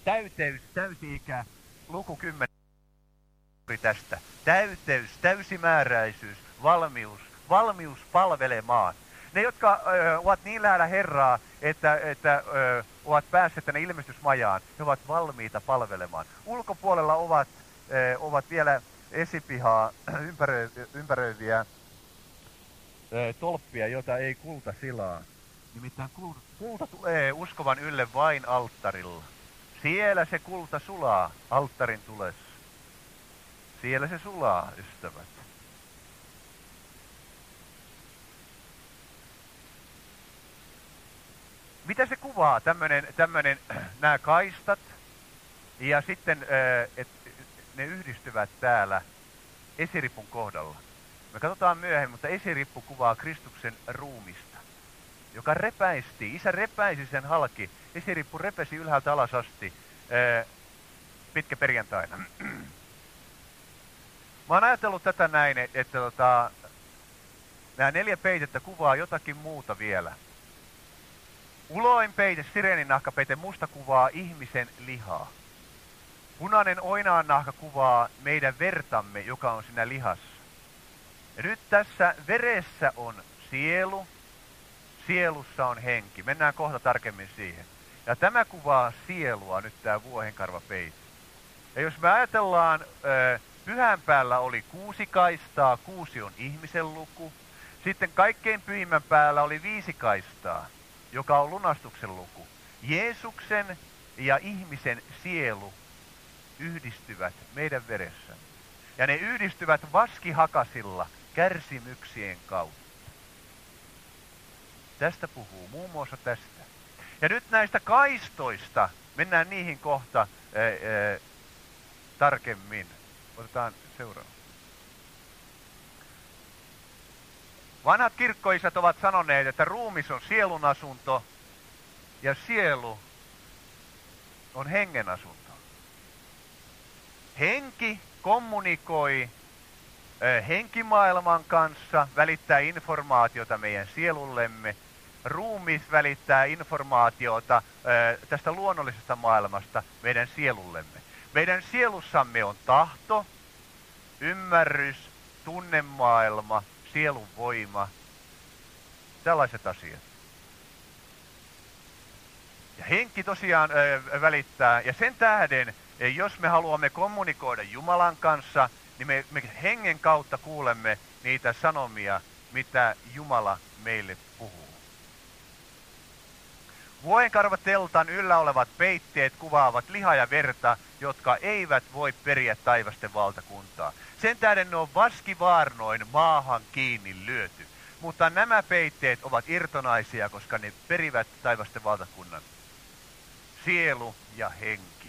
täyteys, täysi-ikä, luku 10 tästä. Täyteys, täysimääräisyys, valmius palvelemaan. Ne, jotka ovat niin lähellä Herraa, että ovat päässeet tänne ilmestysmajaan, he ovat valmiita palvelemaan. Ulkopuolella ovat vielä esipihaa ympäröiviä tolppia, jota ei kulta silaa. Nimittäin kulta tulee uskovan ylle vain alttarilla. Siellä se kulta sulaa alttarin tulessa. Siellä se sulaa, ystävät. Mitä se kuvaa, tämmönen nämä kaistat, ja sitten ne yhdistyvät täällä esiripun kohdalla. Me katsotaan myöhemmin, mutta esirippu kuvaa Kristuksen ruumista, joka repäisti, Isä repäisi sen halki. Esirippu repesi ylhäältä alas asti pitkä perjantaina. Mä oon ajatellut tätä näin, että nämä 4 peitettä kuvaa jotakin muuta vielä. Uloin peite, sireeninahkapeite, musta kuvaa ihmisen lihaa. Punainen oinaannahka kuvaa meidän vertamme, joka on siinä lihassa. Ja nyt tässä veressä on sielu, sielussa on henki. Mennään kohta tarkemmin siihen. Ja tämä kuvaa sielua, nyt tämä vuohenkarvapeite. Ja jos me ajatellaan, pyhän päällä oli 6 kaistaa, 6 on ihmisen luku. Sitten kaikkein pyhimmän päällä oli 5 kaistaa, joka on lunastuksen luku. Jeesuksen ja ihmisen sielu yhdistyvät meidän veressä. Ja ne yhdistyvät vaskihakasilla kärsimyksien kautta. Tästä puhuu, muun muassa tästä. Ja nyt näistä kaistoista, mennään niihin kohta tarkemmin. Otetaan seuraava. Vanhat kirkkoisät ovat sanoneet, että ruumis on sielun asunto ja sielu on hengen asunto. Henki kommunikoi henkimaailman kanssa, välittää informaatiota meidän sielullemme. Ruumis välittää informaatiota tästä luonnollisesta maailmasta meidän sielullemme. Meidän sielussamme on tahto, ymmärrys, tunnemaailma, sielun voima, tällaiset asiat. Ja henki tosiaan välittää, ja sen tähden, jos me haluamme kommunikoida Jumalan kanssa, niin me hengen kautta kuulemme niitä sanomia, mitä Jumala meille puhuu. Vuohenkarvateltan yllä olevat peitteet kuvaavat lihaa ja verta, jotka eivät voi periä taivasten valtakuntaa. Sen tähden ne on vaskivaarnoin maahan kiinni lyöty. Mutta nämä peitteet ovat irtonaisia, koska ne perivät taivasten valtakunnan. Sielu ja henki.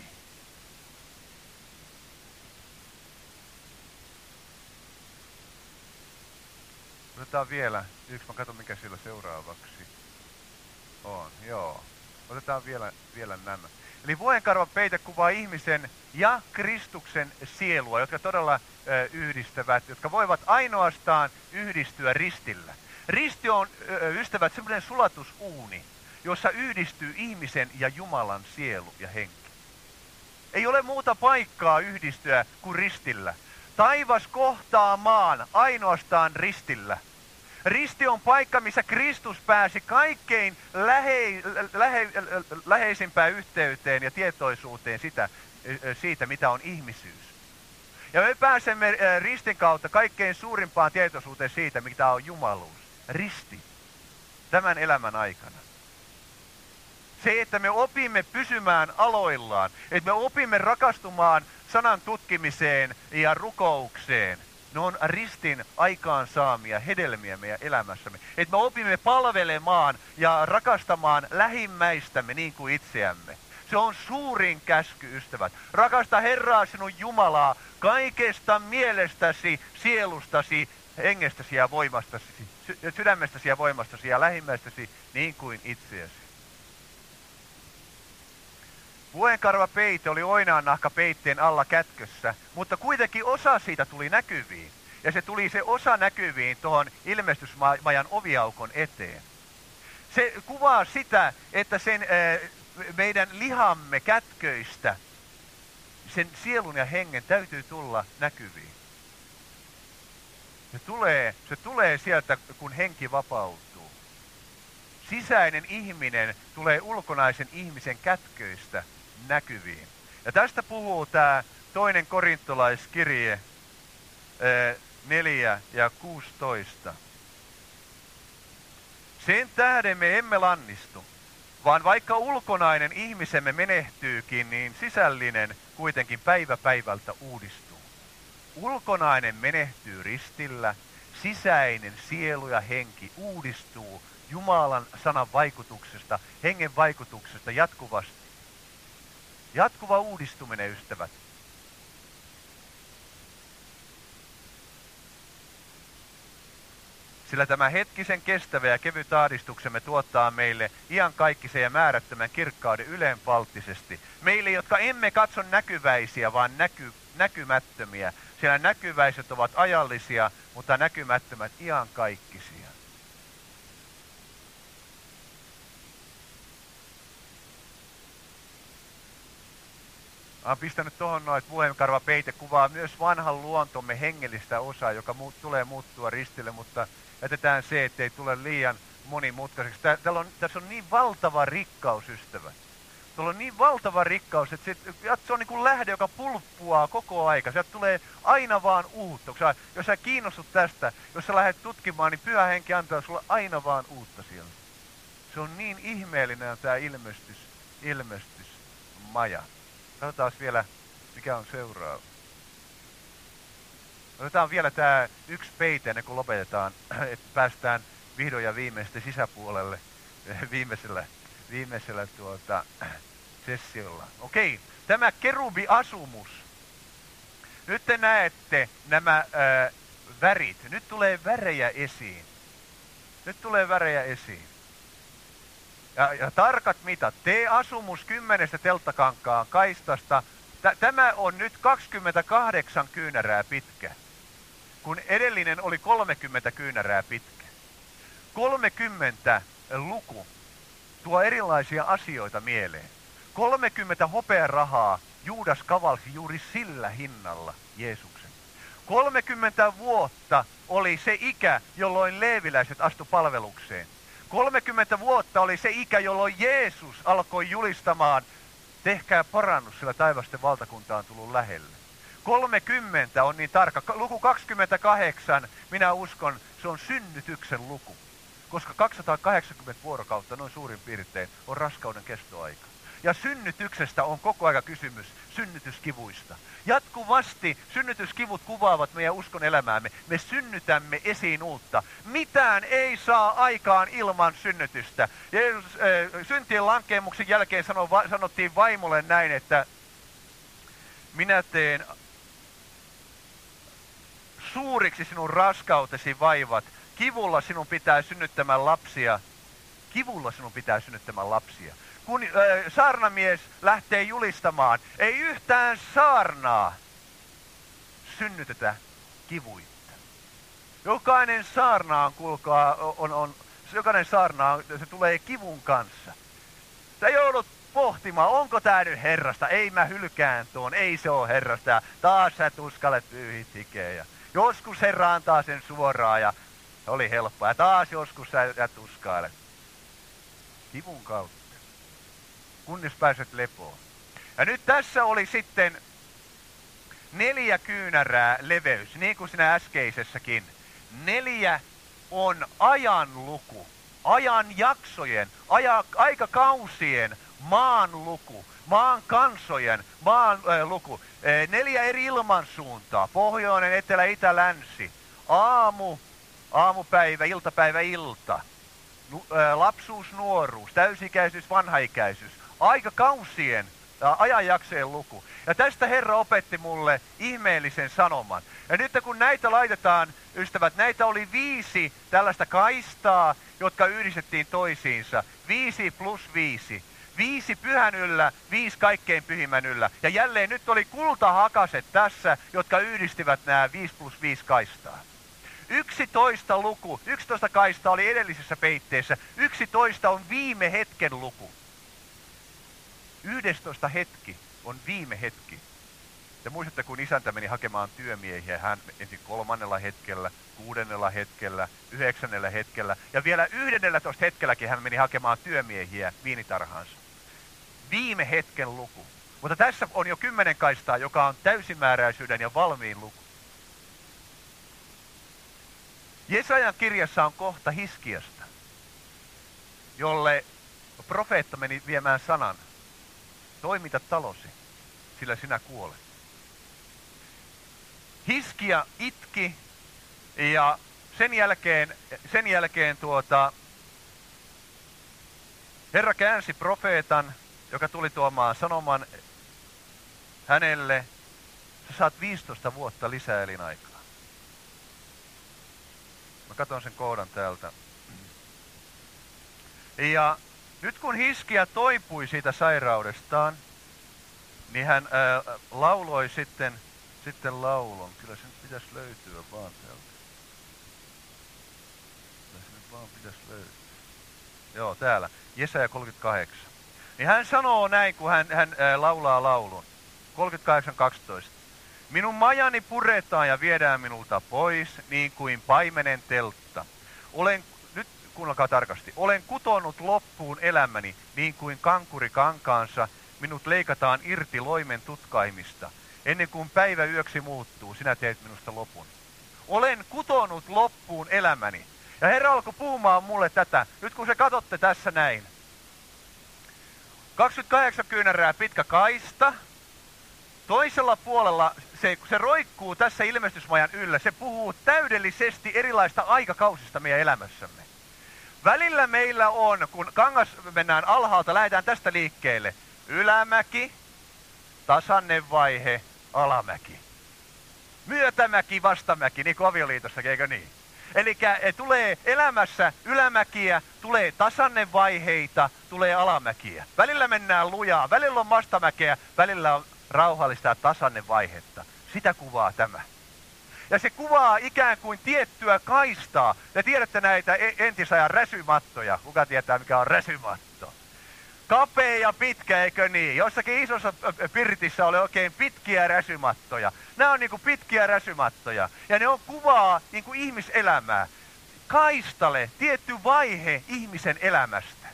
Otetaan vielä yksi, mä katson mikä sillä seuraavaksi on. Joo. Otetaan vielä nämä. Eli vuohenkarvan peite kuvaa ihmisen ja Kristuksen sielua, jotka todella yhdistävät, jotka voivat ainoastaan yhdistyä ristillä. Risti on, ystävät, semmoinen sulatusuuni, jossa yhdistyy ihmisen ja Jumalan sielu ja henki. Ei ole muuta paikkaa yhdistyä kuin ristillä. Taivas kohtaa maan ainoastaan ristillä. Risti on paikka, missä Kristus pääsi kaikkein läheisimpään yhteyteen ja tietoisuuteen siitä, mitä on ihmisyys. Ja me pääsemme ristin kautta kaikkein suurimpaan tietoisuuteen siitä, mitä on jumaluus. Risti. Tämän elämän aikana. Se, että me opimme pysymään aloillaan, että me opimme rakastumaan sanan tutkimiseen ja rukoukseen. Ne on ristin aikaansaamia hedelmiä meidän elämässämme. Että me opimme palvelemaan ja rakastamaan lähimmäistämme niin kuin itseämme. Se on suurin käsky, ystävät. Rakasta Herraa sinun Jumalaa kaikesta mielestäsi, sielustasi, hengestäsi ja voimastasi, sydämestäsi ja voimastasi ja lähimmäistäsi niin kuin itseäsi. Vuohenkarvapeite oli oinaannahka peitteen alla kätkössä, mutta kuitenkin osa siitä tuli näkyviin. Ja se osa näkyviin tuohon ilmestysmajan oviaukon eteen. Se kuvaa sitä, että sen meidän lihamme kätköistä, sen sielun ja hengen täytyy tulla näkyviin. Se tulee sieltä, kun henki vapautuu. Sisäinen ihminen tulee ulkonaisen ihmisen kätköistä näkyviin. Ja tästä puhuu tämä 2. korintolaiskirje 4 ja 16. Sen tähden me emme lannistu, vaan vaikka ulkonainen ihmisemme menehtyykin, niin sisällinen kuitenkin päivä päivältä uudistuu. Ulkonainen menehtyy ristillä, sisäinen sielu ja henki uudistuu Jumalan sanan vaikutuksesta, hengen vaikutuksesta jatkuvasti. Jatkuva uudistuminen, ystävät. Sillä tämä hetkisen kestävä ja kevyt ahdistuksemme tuottaa meille iankaikkisen ja määrättömän kirkkauden ylenpalttisesti. Meille, jotka emme katso näkyväisiä, vaan näkymättömiä. Sillä näkyväiset ovat ajallisia, mutta näkymättömät iankaikkisia. Olen pistänyt tuohon noin, että vuohenkarva peite kuvaa myös vanhan luontomme hengellistä osaa, joka tulee muuttua ristille, mutta jätetään se, ettei tule liian monimutkaiseksi. Tässä on niin valtava rikkaus, ystävät. Tuolla on niin valtava rikkaus, että se on niin kuin lähde, joka pulppuaa koko aika. Sieltä tulee aina vaan uutta. Jos sä kiinnostut tästä, jos sä lähdet tutkimaan, niin Pyhä Henki antaa sulle aina vaan uutta siellä. Se on niin ihmeellinen tämä ilmestysmaja. Katsotaan vielä, mikä on seuraava. Otetaan vielä tämä yksi peite ennen kuin lopetetaan, että päästään vihdoin ja viimeisesti sisäpuolelle viimeisellä sessiolla. Okei, tämä kerubiasumus. Nyt te näette nämä värit. Nyt tulee värejä esiin. Ja tarkat mitat. T-asumus 10 telttakankaan kaistasta. Tämä on nyt 28 kyynärää pitkä, kun edellinen oli 30 kyynärää pitkä. 30 luku tuo erilaisia asioita mieleen. 30 hopearahaa Juudas kavalsi juuri sillä hinnalla Jeesuksen. 30 vuotta oli se ikä, jolloin leeviläiset astu palvelukseen. 30 vuotta oli se ikä, jolloin Jeesus alkoi julistamaan, tehkää parannus, sillä taivasten valtakunta on tullut lähelle. 30 on niin tarkka. Luku 28, minä uskon, se on synnytyksen luku. Koska 280 vuorokautta noin suurin piirtein on raskauden kestoaika. Ja synnytyksestä on koko aika kysymys, synnytyskivuista. Jatkuvasti synnytyskivut kuvaavat meidän uskon elämäämme. Me synnytämme esiin uutta. Mitään ei saa aikaan ilman synnytystä. Jeesus syntien lankeemuksen jälkeen sanottiin vaimolle näin, että minä teen suuriksi sinun raskautesi vaivat. Kivulla sinun pitää synnyttämään lapsia. Kun saarnamies lähtee julistamaan, ei yhtään saarnaa synnytetä kivuitta. Jokainen saarna se tulee kivun kanssa. Sä joudut pohtimaan, onko tää nyt Herrasta? Ei mä hylkään tuon, ei se ole Herrasta. Taas sä tuskallet pyyhit hikeä. Joskus Herra antaa sen suoraan ja oli helppoa. Ja taas joskus sä tuskailet. Kivun kautta. Kunnes pääset lepoon. Ja nyt tässä oli sitten 4 kyynärää leveys, niin kuin siinä äskeisessäkin. 4 on ajan luku, ajanjaksojen, aikakausien, maan luku, maan kansojen, maan luku. 4 eri ilmansuuntaa, pohjoinen, etelä, itä, länsi, aamupäivä, iltapäivä, ilta, lapsuus, nuoruus, täysikäisyys, vanhaikäisyys, aikakausien, ajanjaksojen luku. Ja tästä Herra opetti mulle ihmeellisen sanoman. Ja nyt kun näitä laitetaan, ystävät, näitä oli 5 tällaista kaistaa, jotka yhdistettiin toisiinsa. 5 plus 5. 5 pyhän yllä, 5 kaikkein pyhimmän yllä. Ja jälleen nyt oli kultahakaset tässä, jotka yhdistivät nämä 5 plus 5 kaistaa. 11 luku, 11 kaistaa oli edellisessä peitteessä. 11 on viime hetken luku. 11 hetki on viime hetki. Te muistatte, kun isäntä meni hakemaan työmiehiä, hän ensin 3. hetkellä, 6. hetkellä, 9. hetkellä ja vielä 11 hetkelläkin hän meni hakemaan työmiehiä viinitarhaansa. Viime hetken luku. Mutta tässä on jo 10 kaistaa, joka on täysimääräisyyden ja valmiin luku. Jesajan kirjassa on kohta Hiskiasta, jolle profeetta meni viemään sanan. Toimita talosi, sillä sinä kuolet. Hiskia itki ja sen jälkeen Herra käänsi profeetan, joka tuli tuomaan sanoman hänelle, sä saat 15 vuotta lisää elinaikaa. Mä katson sen kohdan täältä. Ja nyt kun Hiskia toipui siitä sairaudestaan, niin hän lauloi sitten laulun. Kyllä se nyt pitäisi löytyä vaan täältä. Kyllä se nyt vaan pitäisi löytyä. Joo, täällä. Jesaja 38. Niin hän sanoo näin, kun hän laulaa laulun. 38.12. Minun majani puretaan ja viedään minulta pois, niin kuin paimenen teltta. Nyt kuunnelkaa tarkasti. Olen kutonut loppuun elämäni, niin kuin kankuri kankaansa. Minut leikataan irti loimen tutkaimista. Ennen kuin päivä yöksi muuttuu, sinä teet minusta lopun. Olen kutonut loppuun elämäni. Ja Herra alkoi puhumaan mulle tätä. Nyt kun se katsotte tässä näin. 28 kyynärää pitkä kaista. Toisella puolella se roikkuu tässä ilmestysmajan yllä. Se puhuu täydellisesti erilaista aikakausista meidän elämässämme. Välillä meillä on, kun kangas mennään alhaalta, lähdetään tästä liikkeelle. Ylämäki, tasainen vaihe, alamäki. Myötämäki, vastamäki, niin kuin avioliitossakin, eikö niin? Eli tulee elämässä ylämäkiä, tulee tasainen vaiheita, tulee alamäkiä. Välillä mennään lujaa, välillä on vastamäkeä, välillä on rauhallista ja tasainen vaihetta. Sitä kuvaa tämä. Ja se kuvaa ikään kuin tiettyä kaistaa. Te tiedätte näitä entisajan räsymattoja. Kuka tietää, mikä on räsymatto? Kapea ja pitkä, eikö niin? Jossakin isossa pirtissä oli oikein pitkiä räsymattoja. Nämä on niinku pitkiä räsymattoja. Ja ne on kuvaa niinku ihmiselämää. Kaistale, tietty vaihe ihmisen elämästä.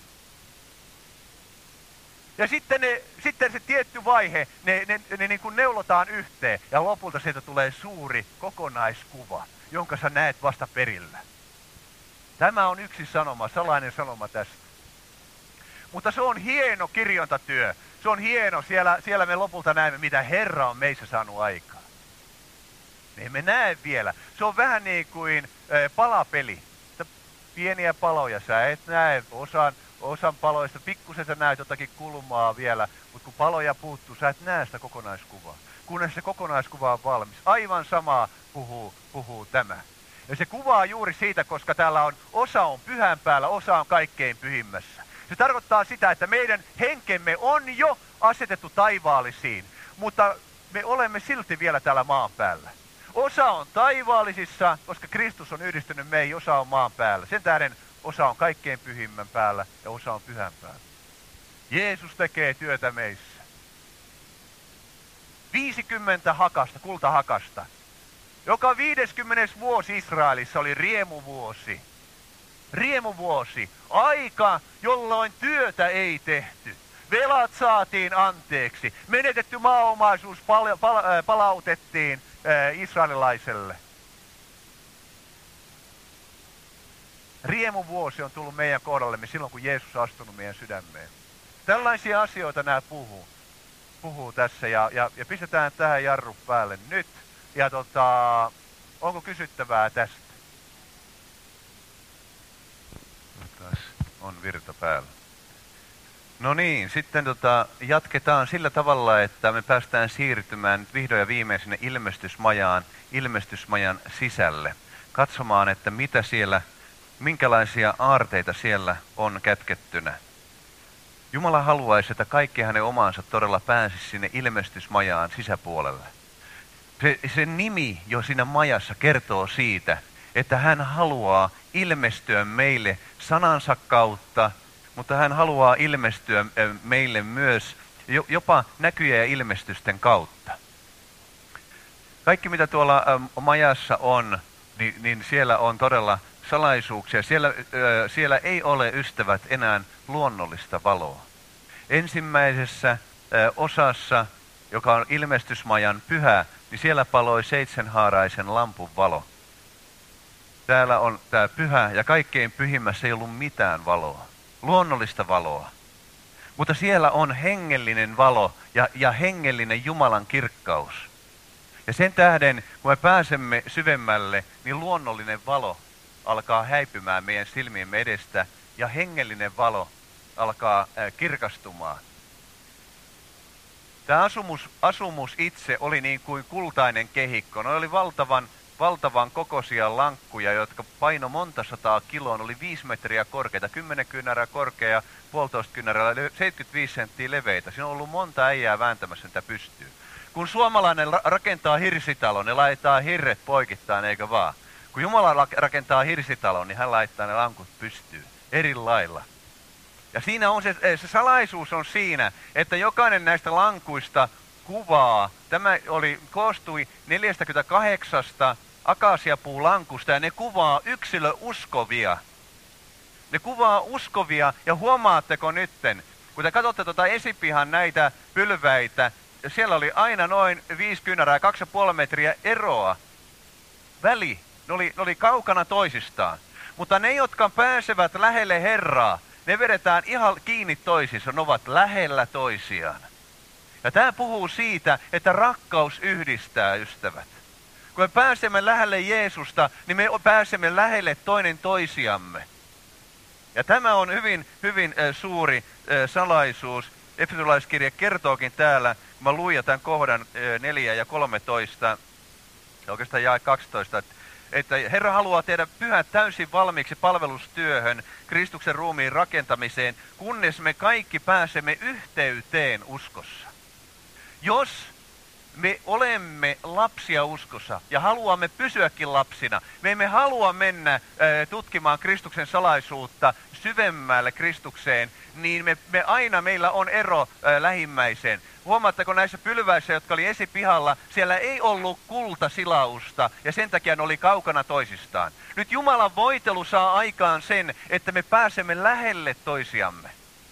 Ja sitten se tietty vaihe, ne niin kuin neulotaan yhteen. Ja lopulta siitä tulee suuri kokonaiskuva, jonka sä näet vasta perillä. Tämä on yksi sanoma, salainen sanoma tästä. Mutta se on hieno kirjontatyö. Se on hieno. Siellä me lopulta näemme, mitä Herra on meissä saanut aikaan. Me emme näe vielä. Se on vähän niin kuin palapeli. Pieniä paloja. Sä et näe osan paloista. Pikkusen sä näet jotakin kulmaa vielä. Mutta kun paloja puuttuu, sä et näe sitä kokonaiskuvaa. Kunnes se kokonaiskuva on valmis. Aivan samaa puhuu tämä. Ja se kuvaa juuri siitä, koska täällä on osa on pyhän päällä, osa on kaikkein pyhimmässä. Se tarkoittaa sitä, että meidän henkemme on jo asetettu taivaallisiin, mutta me olemme silti vielä täällä maan päällä. Osa on taivaallisissa, koska Kristus on yhdistynyt meihin, osa on maan päällä. Sen tähden osa on kaikkein pyhimmän päällä ja osa on pyhän päällä. Jeesus tekee työtä meissä. 50 hakasta, kultahakasta. Joka 50. vuosi Israelissa oli riemuvuosi. Riemuvuosi. Aika, jolloin työtä ei tehty. Velat saatiin anteeksi. Menetetty maaomaisuus palautettiin israelilaiselle. Riemuvuosi on tullut meidän kohdallemme silloin, kun Jeesus on astunut meidän sydämeen. Tällaisia asioita nämä puhuu tässä ja pistetään tähän jarru päälle nyt. Ja onko kysyttävää tästä? On virta päällä. No niin, sitten jatketaan sillä tavalla, että me päästään siirtymään nyt vihdoin ja viimein sinne ilmestysmajan sisälle. Katsomaan, että mitä siellä, minkälaisia aarteita siellä on kätkettynä. Jumala haluaisi, että kaikki hänen omansa todella pääsisi sinne ilmestysmajaan sisäpuolelle. Se nimi jo siinä majassa kertoo siitä, että hän haluaa ilmestyä meille sanansa kautta, mutta hän haluaa ilmestyä meille myös jopa näkyjä ja ilmestysten kautta. Kaikki mitä tuolla majassa on, niin siellä on todella salaisuuksia. Siellä ei ole, ystävät, enää luonnollista valoa. Ensimmäisessä osassa, joka on ilmestysmajan pyhä, niin siellä paloi 7-haaraisen lampun valo. Täällä on tämä pyhä ja kaikkein pyhimmässä ei ollut mitään valoa, luonnollista valoa. Mutta siellä on hengellinen valo ja hengellinen Jumalan kirkkaus. Ja sen tähden, kun me pääsemme syvemmälle, niin luonnollinen valo alkaa häipymään meidän silmiemme edestä ja hengellinen valo alkaa kirkastumaan. Tämä asumus itse oli niin kuin kultainen kehikko. Ne oli valtavan kokoisia lankkuja, jotka paino monta sataa kiloa. Ne oli 5 metriä korkeita, 10 kyynärää korkea ja 1,5 kyynärää, 75 senttiä leveitä. Siinä on ollut monta äijää vääntämässä niitä pystyyn. Kun suomalainen rakentaa hirsitalon, ne laittaa hirret poikittain, eikö vaan? Kun Jumala rakentaa hirsitalon, niin hän laittaa ne lankut pystyyn eri lailla. Ja siinä on se salaisuus on siinä, että jokainen näistä lankuista kuvaa. Tämä koostui 48 akasiapuulankusta ja ne kuvaa yksilöuskovia. Ne kuvaa uskovia ja huomaatteko nytten, kun te katsotte tuota esipihan näitä pylväitä, siellä oli aina noin 5 kyynärää, 2,5 metriä eroa. Väli, ne oli kaukana toisistaan. Mutta ne, jotka pääsevät lähelle Herraa, ne vedetään ihan kiinni toisissa, ne ovat lähellä toisiaan. Ja tämä puhuu siitä, että rakkaus yhdistää, ystävät. Kun me pääsemme lähelle Jeesusta, niin me pääsemme lähelle toinen toisiamme. Ja tämä on hyvin suuri salaisuus. Efesolaiskirja kertookin täällä, kun mä luin tämän kohdan 4 ja 13, oikeastaan jae 12, että Herra haluaa tehdä pyhät täysin valmiiksi palvelustyöhön, Kristuksen ruumiin rakentamiseen, kunnes me kaikki pääsemme yhteyteen uskossa. Jos me olemme lapsia uskossa ja haluamme pysyäkin lapsina, me emme halua mennä tutkimaan Kristuksen salaisuutta syvemmälle Kristukseen, niin meillä on ero lähimmäiseen. Huomaatteko näissä pylväissä, jotka oli esipihalla, siellä ei ollut kultasilausta ja sen takia ne oli kaukana toisistaan. Nyt Jumalan voitelu saa aikaan sen, että me pääsemme lähelle toisiamme.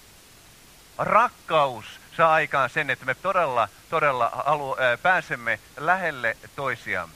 Rakkaus saa aikaan sen, että me todella pääsemme lähelle toisiamme.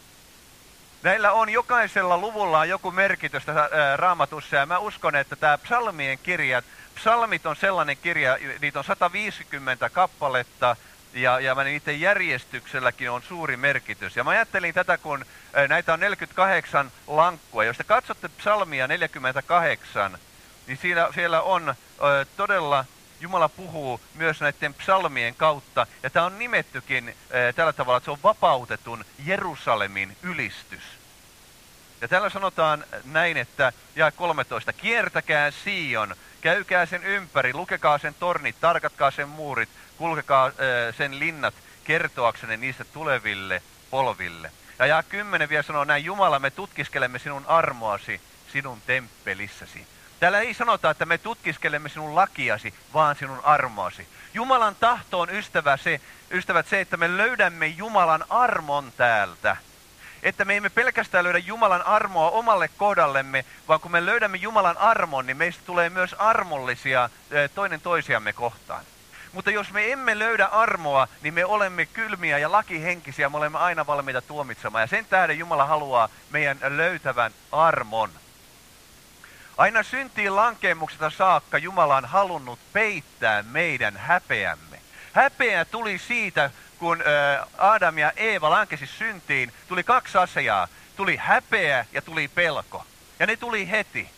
Näillä on jokaisella luvulla joku merkitys Raamatussa ja mä uskon, että tämä psalmien kirjat, psalmit on sellainen kirja, niitä on 150 kappaletta ja niiden järjestykselläkin on suuri merkitys. Ja mä ajattelin tätä, kun näitä on 48 lankkua. Jos te katsotte psalmia 48, niin siellä on todella, Jumala puhuu myös näiden psalmien kautta. Ja tämä on nimettykin tällä tavalla, että se on vapautetun Jerusalemin ylistys. Ja täällä sanotaan näin, että jae 13, kiertäkää Sion, käykää sen ympäri, lukekaa sen tornit, tarkatkaa sen muurit, kulkekaa sen linnat kertoaksenne niistä tuleville polville. Ja jae 10 vielä sanoo näin, Jumala, me tutkiskelemme sinun armoasi sinun temppelissäsi. Täällä ei sanota, että me tutkiskelemme sinun lakiasi, vaan sinun armoasi. Jumalan tahto on ystävät se, että me löydämme Jumalan armon täältä. Että me emme pelkästään löydä Jumalan armoa omalle kohdallemme, vaan kun me löydämme Jumalan armon, niin meistä tulee myös armollisia toinen toisiamme kohtaan. Mutta jos me emme löydä armoa, niin me olemme kylmiä ja lakihenkisiä, me olemme aina valmiita tuomitsemaan. Ja sen tähden Jumala haluaa meidän löytävän armon. Aina syntiin lankeemuksesta saakka Jumala on halunnut peittää meidän häpeämme. Häpeä tuli siitä, kun Adam ja Eeva lankesi syntiin, tuli 2 asiaa. Tuli häpeä ja tuli pelko. Ja ne tuli heti.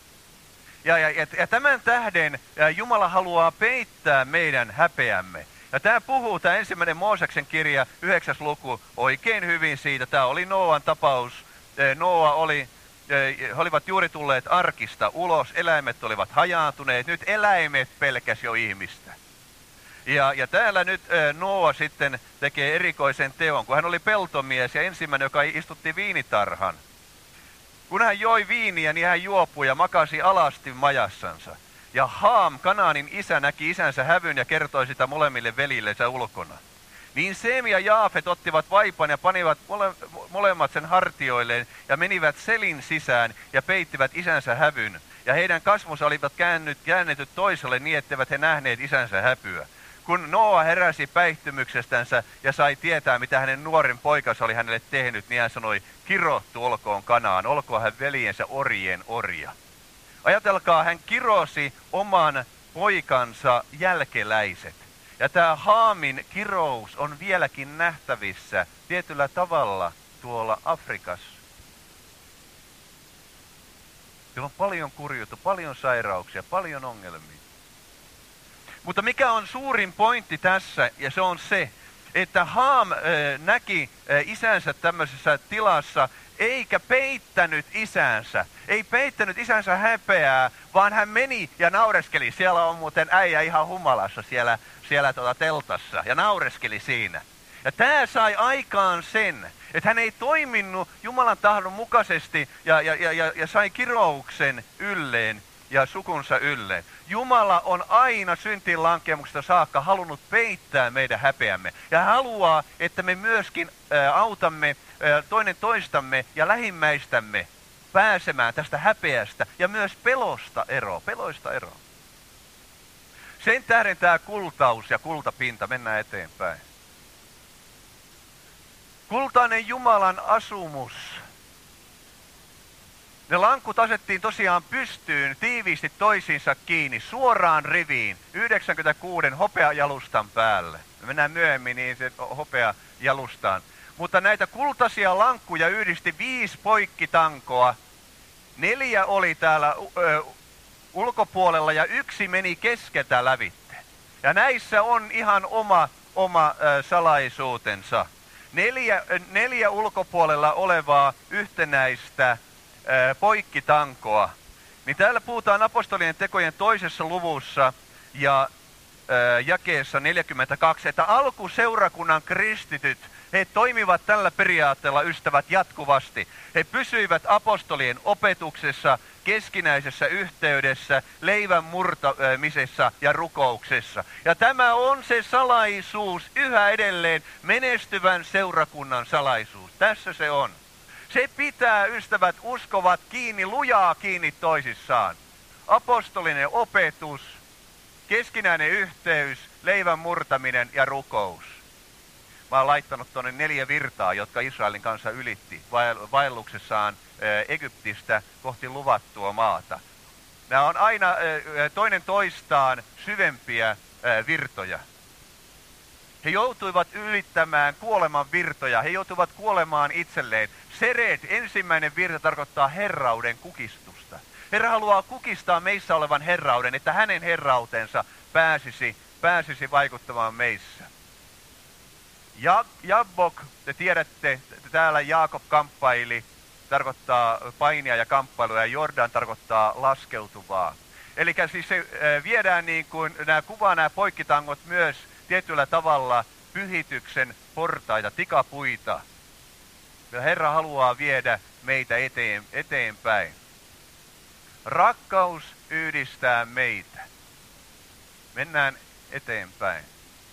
Ja tämän tähden Jumala haluaa peittää meidän häpeämme. Ja tämä puhuu, tämä 1. Mooseksen kirja, 9. luku, oikein hyvin siitä. Tämä oli Nooan tapaus. He olivat juuri tulleet arkista ulos, eläimet olivat hajaantuneet, nyt eläimet pelkäsi jo ihmistä. Ja täällä nyt Nooa sitten tekee erikoisen teon, kun hän oli peltomies ja ensimmäinen, joka istutti viinitarhan. Kun hän joi viiniä, niin hän juopui ja makasi alasti majassansa. Ja Haam, Kanaanin isä, näki isänsä hävyn ja kertoi sitä molemmille veljillensä ulkona. Niin Seem ja Jaafet ottivat vaipan ja panivat molemmat sen hartioilleen ja menivät selin sisään ja peittivät isänsä hävyn. Ja heidän kasvonsa olivat käännetyt toiselle niin, etteivät he nähneet isänsä häpyä. Kun Noa heräsi päihtymyksestänsä ja sai tietää, mitä hänen nuoren poikansa oli hänelle tehnyt, niin hän sanoi, kirottu olkoon Kanaan, olkoon hän veljensä orjien orja. Ajatelkaa, hän kirosi oman poikansa jälkeläiset. Ja tämä Haamin kirous on vieläkin nähtävissä tietyllä tavalla tuolla Afrikassa. Siellä on paljon kurjuutta, paljon sairauksia, paljon ongelmia. Mutta mikä on suurin pointti tässä, ja se on se, että Haam näki isänsä tämmöisessä tilassa, eikä peittänyt isänsä. Ei peittänyt isänsä häpeää, vaan hän meni ja naureskeli. Siellä on muuten äijä ihan humalassa siellä teltassa ja naureskeli siinä. Ja tämä sai aikaan sen, että hän ei toiminut Jumalan tahdon mukaisesti ja sai kirouksen ylleen ja sukunsa ylleen. Jumala on aina syntiin lankemuksesta saakka halunnut peittää meidän häpeämme. Ja hän haluaa, että me myöskin autamme toinen toistamme ja lähimmäistämme pääsemään tästä häpeästä ja myös peloista eroon. Sen tähden tämä kultaus ja kultapinta, mennään eteenpäin. Kultainen Jumalan asumus. Ne lankut asettiin tosiaan pystyyn tiiviisti toisiinsa kiinni, suoraan riviin, 96 hopeajalustan päälle. Me mennään myöhemmin niin se hopeajalustaan. Mutta näitä kultaisia lankkuja yhdisti 5 poikkitankoa. 4 oli täällä ulkopuolella ja 1 meni keskeltä lävitte. Ja näissä on ihan oma salaisuutensa. 4 ulkopuolella olevaa yhtenäistä poikkitankoa. Niin täällä puhutaan apostolien tekojen 2. luvussa ja jakeessa 42, että alkuseurakunnan kristityt, he toimivat tällä periaatteella, ystävät, jatkuvasti. He pysyivät apostolien opetuksessa, keskinäisessä yhteydessä, leivän murtamisessa ja rukouksessa. Ja tämä on se salaisuus, yhä edelleen menestyvän seurakunnan salaisuus. Tässä se on. Se pitää, ystävät, uskovat kiinni, lujaa kiinni toisissaan. Apostolinen opetus, keskinäinen yhteys, leivän murtaminen ja rukous. Mä oon laittanut tuonne 4 virtaa, jotka Israelin kanssa ylitti vaelluksessaan Egyptistä kohti luvattua maata. Nämä on aina toinen toistaan syvempiä virtoja. He joutuivat ylittämään kuoleman virtoja, he joutuivat kuolemaan itselleen. Sered, ensimmäinen virta, tarkoittaa herrauden kukistusta. Herra haluaa kukistaa meissä olevan herrauden, että hänen herrautensa pääsisi vaikuttamaan meissä. Jabbok, te tiedätte, että täällä Jaakob kamppaili, tarkoittaa painia ja kamppailua, ja Jordan tarkoittaa laskeutuvaa. Eli siis se viedään niin kuin, kuvaa nämä poikkitangot myös tietyllä tavalla pyhityksen portaita, tikapuita. Ja Herra haluaa viedä meitä eteenpäin. Rakkaus yhdistää meitä. Mennään eteenpäin.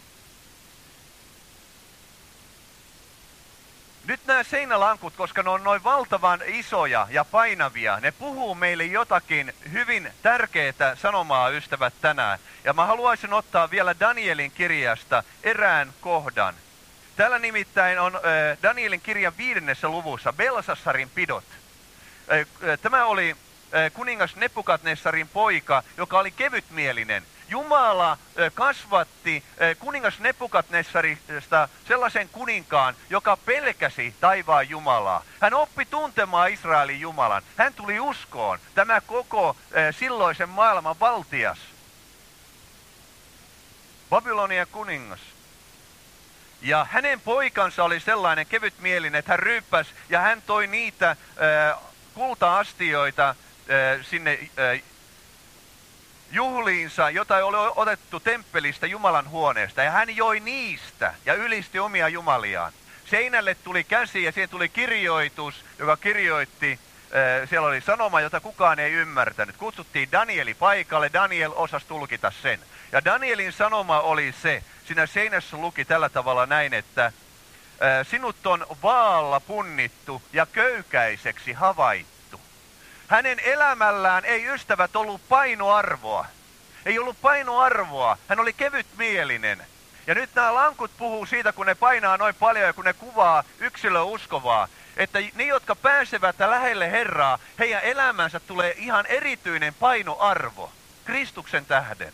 Nyt nämä seinälankut, koska ne on noin valtavan isoja ja painavia, ne puhuu meille jotakin hyvin tärkeää sanomaa, ystävät, tänään. Ja mä haluaisin ottaa vielä Danielin kirjasta erään kohdan. Täällä nimittäin on Danielin kirjan 5. luvussa Belsassarin pidot. Tämä oli kuningas Nebukadnessarin poika, joka oli kevytmielinen. Jumala kasvatti kuningas Nebukadnessarista sellaisen kuninkaan, joka pelkäsi taivaan Jumalaa. Hän oppi tuntemaan Israelin Jumalan. Hän tuli uskoon, tämä koko silloisen maailman valtias. Babylonian kuningas. Ja hänen poikansa oli sellainen kevytmielinen, että hän ryyppäsi ja hän toi niitä kulta-astioita sinne juhliinsa, jota ei ole otettu temppelistä Jumalan huoneesta. Ja hän joi niistä ja ylisti omia jumaliaan. Seinälle tuli käsi ja siihen tuli kirjoitus, joka kirjoitti siellä oli sanoma, jota kukaan ei ymmärtänyt. Kutsuttiin Danieli paikalle, Daniel osasi tulkita sen. Ja Danielin sanoma oli se, siinä seinässä luki tällä tavalla näin, että sinut on vaalla punnittu ja köykäiseksi havaittu. Hänen elämällään ei ystävät ollut painoarvoa. Ei ollut painoarvoa. Hän oli kevytmielinen. Ja nyt nämä lankut puhuu siitä, kun ne painaa noin paljon ja kun ne kuvaa yksilöuskovaa, että ne, jotka pääsevät lähelle Herraa, heidän elämänsä tulee ihan erityinen painoarvo Kristuksen tähden.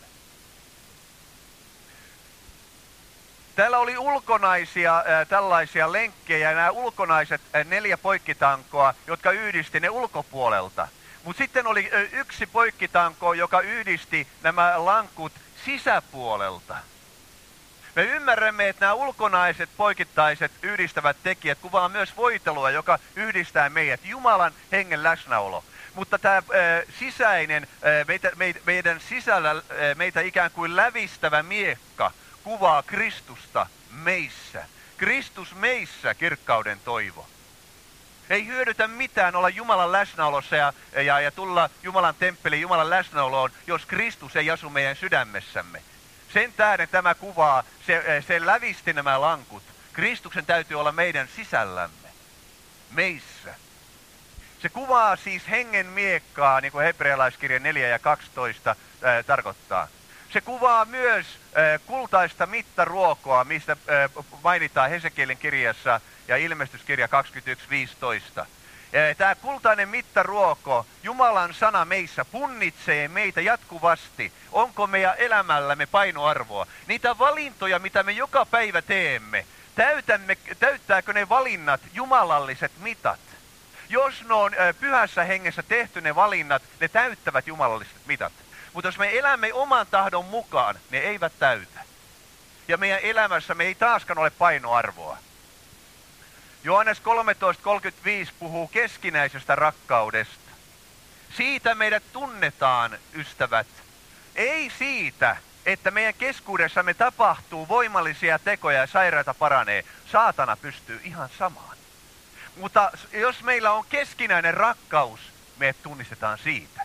Täällä oli ulkonaisia tällaisia lenkkejä, nämä ulkonaiset 4 poikkitankoa, jotka yhdisti ne ulkopuolelta. Mutta sitten oli yksi poikkitanko, joka yhdisti nämä lankut sisäpuolelta. Me ymmärrämme, että nämä ulkonaiset poikittaiset yhdistävät tekijät kuvaa myös voitelua, joka yhdistää meidät, Jumalan hengen läsnäolo. Mutta tämä sisäinen, meidän sisällä meitä ikään kuin lävistävä miekka kuvaa Kristusta meissä. Kristus meissä, kirkkauden toivo. Ei hyödytä mitään olla Jumalan läsnäolossa ja tulla Jumalan temppeliin Jumalan läsnäoloon, jos Kristus ei asu meidän sydämessämme. Sen tähden tämä kuvaa, se lävisti nämä lankut. Kristuksen täytyy olla meidän sisällämme, meissä. Se kuvaa siis hengen miekkaa, niin kuin hebrealaiskirja 4 ja 12 tarkoittaa. Se kuvaa myös kultaista mittaruokoa, mistä mainitaan Hesekielin kirjassa ja ilmestyskirja 21.15. Tämä kultainen mittaruoko, Jumalan sana meissä, punnitsee meitä jatkuvasti. Onko meidän elämällämme painoarvoa? Niitä valintoja, mitä me joka päivä teemme, täyttääkö ne valinnat jumalalliset mitat? Jos ne on pyhässä hengessä tehty ne valinnat, ne täyttävät jumalalliset mitat. Mutta jos me elämme oman tahdon mukaan, ne eivät täytä. Ja meidän elämässämme ei taaskaan ole painoarvoa. Johannes 13.35 puhuu keskinäisestä rakkaudesta. Siitä meidät tunnetaan, ystävät. Ei siitä, että meidän keskuudessamme tapahtuu voimallisia tekoja ja sairaita paranee. Saatana pystyy ihan samaan. Mutta jos meillä on keskinäinen rakkaus, me tunnistetaan siitä.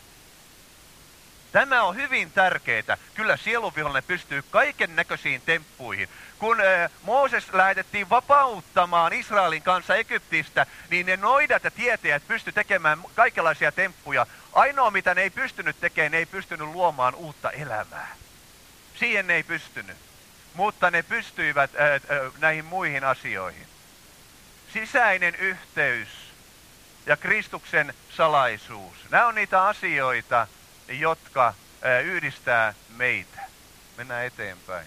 Tämä on hyvin tärkeää. Kyllä sielunvihollinen pystyy kaiken näköisiin temppuihin. Kun Mooses lähetettiin vapauttamaan Israelin kanssa Egyptistä, niin ne noidat ja tietäjät pysty tekemään kaikenlaisia temppuja. Ainoa mitä ne ei pystynyt tekemään, ne ei pystynyt luomaan uutta elämää. Siihen ne ei pystynyt. Mutta ne pystyivät näihin muihin asioihin. Sisäinen yhteys ja Kristuksen salaisuus. Nämä on niitä asioita, jotka yhdistää meitä. Mennään eteenpäin.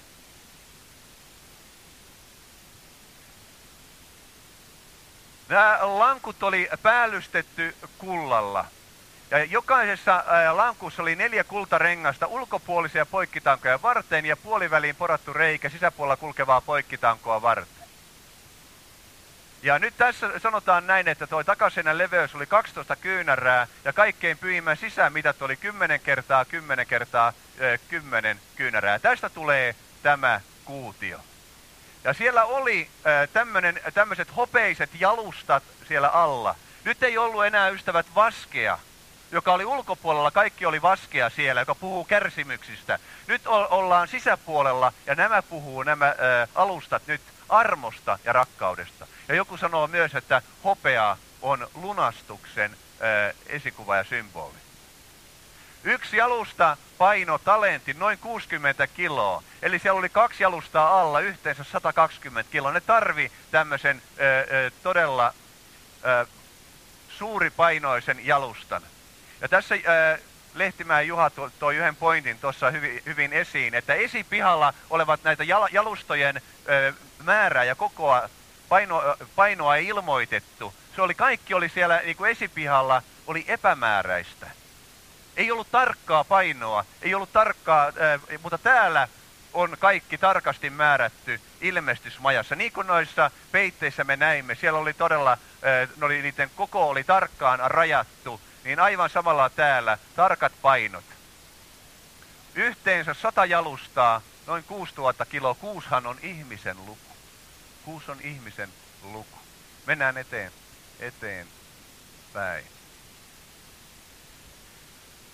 Nämä lankut oli päällystetty kullalla. Ja jokaisessa lankussa oli 4 kultarengasta ulkopuolisia poikkitankoja varten ja puoliväliin porattu reikä sisäpuolella kulkevaa poikkitankoa varten. Ja nyt tässä sanotaan näin, että tuo takaseinän leveys oli 12 kyynärää ja kaikkein pyhimmän sisämitat oli 10 kertaa 10 kertaa 10 kyynärää. Tästä tulee tämä kuutio. Ja siellä oli tämmöiset hopeiset jalustat siellä alla. Nyt ei ollut enää, ystävät, vaskea, joka oli ulkopuolella, kaikki oli vaskea siellä, joka puhuu kärsimyksistä. Nyt ollaan sisäpuolella ja nämä alustat nyt armosta ja rakkaudesta. Ja joku sanoo myös, että hopea on lunastuksen esikuva ja symboli. Yksi jalusta paino talentti noin 60 kiloa. Eli siellä oli 2 jalustaa alla, yhteensä 120 kiloa. Ne tarvi tämmöisen todella suuripainoisen jalustan. Ja tässä Lehtimäen Juha toi yhden pointin tuossa hyvin esiin, että esipihalla olevat näitä jalustojen määrää ja kokoa, painoa ei ilmoitettu. Kaikki oli siellä niin kuin esipihalla, oli epämääräistä. Ei ollut tarkkaa painoa, ei ollut tarkkaa, mutta täällä on kaikki tarkasti määrätty ilmestysmajassa. Niin kuin noissa peitteissä me näimme, siellä oli todella, niiden koko oli tarkkaan rajattu, niin aivan samalla täällä tarkat painot. Yhteensä 100 jalustaa, noin 6000 kiloa. 6han on ihmisen luku. 6 on ihmisen luku. Mennään eteenpäin.